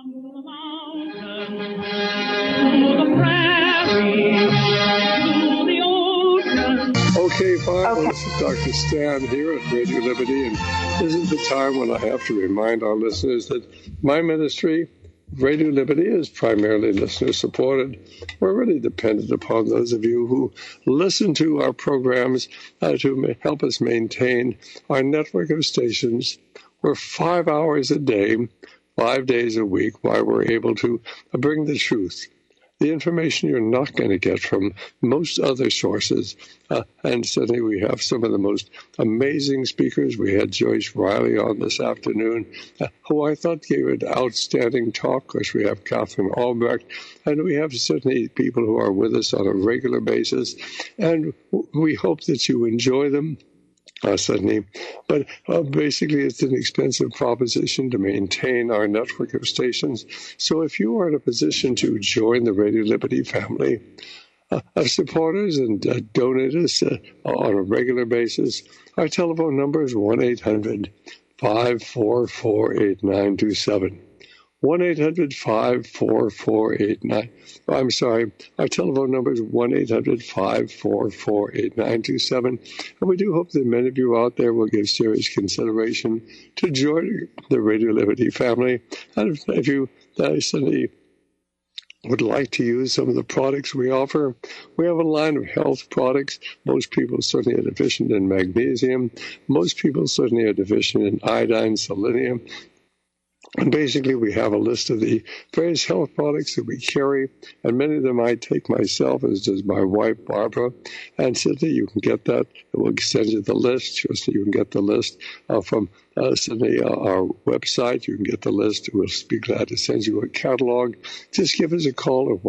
Okay, fine. This is Dr. Stan here at Radio Liberty, and this is the time when I have to remind our listeners that my ministry, Radio Liberty, is primarily listener-supported. We're really dependent upon those of you who listen to our programs to help us maintain our network of stations. We're 5 hours a day, 5 days a week, while we're able to bring the truth. the information you're not going to get from most other sources. And certainly we have some of the most amazing speakers. We had Joyce Riley on this afternoon, who I thought gave an outstanding talk. Of course, we have Catherine Albrecht, and we have certainly people who are with us on a regular basis. And we hope that you enjoy them. Certainly. But basically, it's an expensive proposition to maintain our network of stations. So if you are in a position to join the Radio Liberty family of supporters and donators on a regular basis, our telephone number is 1-800-544-8927. 1-800-544-89. I'm sorry, our telephone number is 1-800-544-8927. And we do hope that many of you out there will give serious consideration to joining the Radio Liberty family. And if you suddenly would like to use some of the products we offer, we have a line of health products. Most people certainly are deficient in magnesium. Most people certainly are deficient in iodine, selenium. And basically, we have a list of the various health products that we carry, and many of them I take myself, as does my wife, Barbara. And Sydney, you can get that. We'll send you the list, just so you can get the list from Sydney, our website. You can get the list. We'll be glad to send you a catalog. Just give us a call at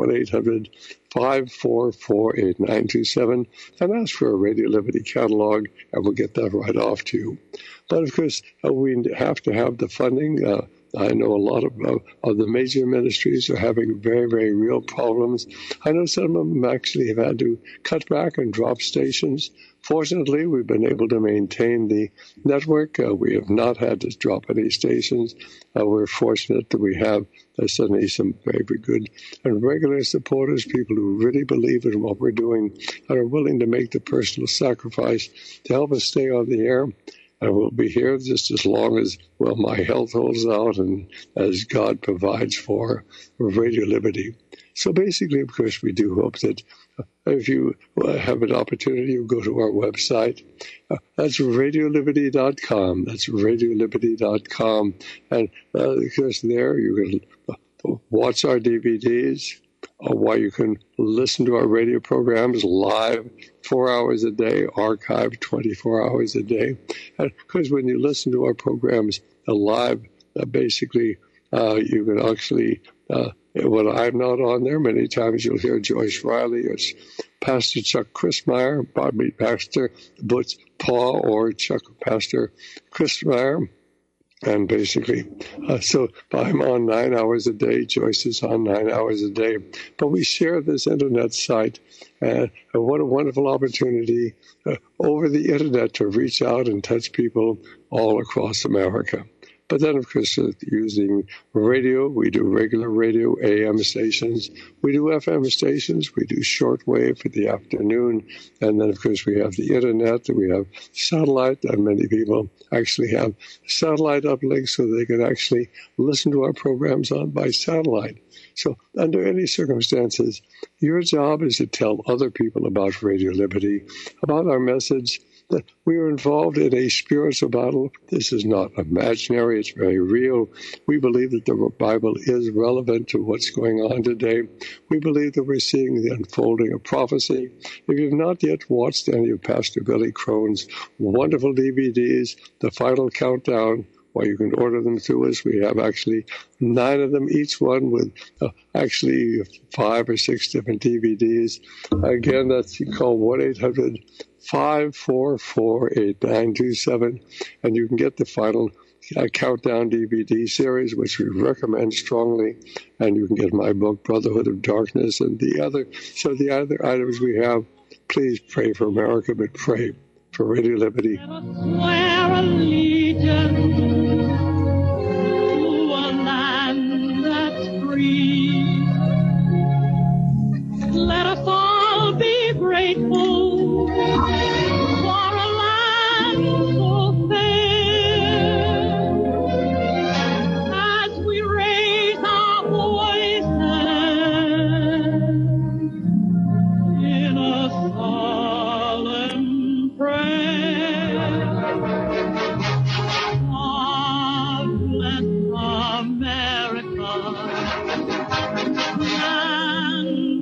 1-800-544-8927 and ask for a Radio Liberty catalog, and we'll get that right off to you. But, of course, we have to have the funding. I know a lot of the major ministries are having very, very real problems. I know some of them actually have had to cut back and drop stations. Fortunately, we've been able to maintain the network. We have not had to drop any stations. We're fortunate that we have suddenly some very, very good and regular supporters, people who really believe in what we're doing and are willing to make the personal sacrifice to help us stay on the air. And we'll be here just as long as, well, my health holds out and as God provides for Radio Liberty. So basically, of course, we do hope that if you have an opportunity, you go to our website. That's radioliberty.com. That's radioliberty.com. And of course, there you can watch our DVDs, while you can listen to our radio programs live 4 hours a day, archived 24 hours a day. Because when you listen to our programs live, basically you can actually, when I'm not on there, many times you'll hear Joyce Riley or Pastor Chuck Christmeyer, Bobby Pastor Butch Paul or Pastor Christmeyer. And basically, so I'm on 9 hours a day. Joyce is on 9 hours a day. But we share this internet site. And what a wonderful opportunity over the internet to reach out and touch people all across America. But then, of course, using radio, we do regular radio, AM stations. We do FM stations. We do shortwave for the afternoon. And then, of course, we have the internet. We have satellite. And many people actually have satellite uplinks so they can actually listen to our programs on by satellite. So under any circumstances, your job is to tell other people about Radio Liberty, about our message, that we are involved in a spiritual battle. This is not imaginary. It's very real. We believe that the Bible is relevant to what's going on today. We believe that we're seeing the unfolding of prophecy. If you've not yet watched any of Pastor Billy Crone's wonderful DVDs, The Final Countdown, well, you can order them through us. We have actually 9 of them, each one with actually 5 or 6 different DVDs. Again, that's you call 1-800-544-8927, and you can get the Final Countdown DVD series, which we recommend strongly, and you can get my book, Brotherhood of Darkness, and the other items we have. Please pray for America, but pray for Radio Liberty. Swear allegiance to a land that's free. Let us all be grateful for a land so fair. As we raise our voices in a solemn prayer. God bless America, land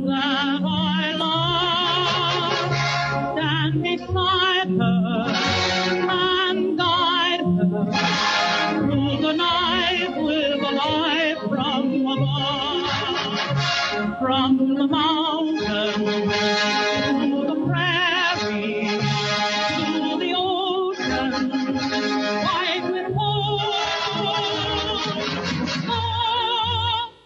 from the mountain.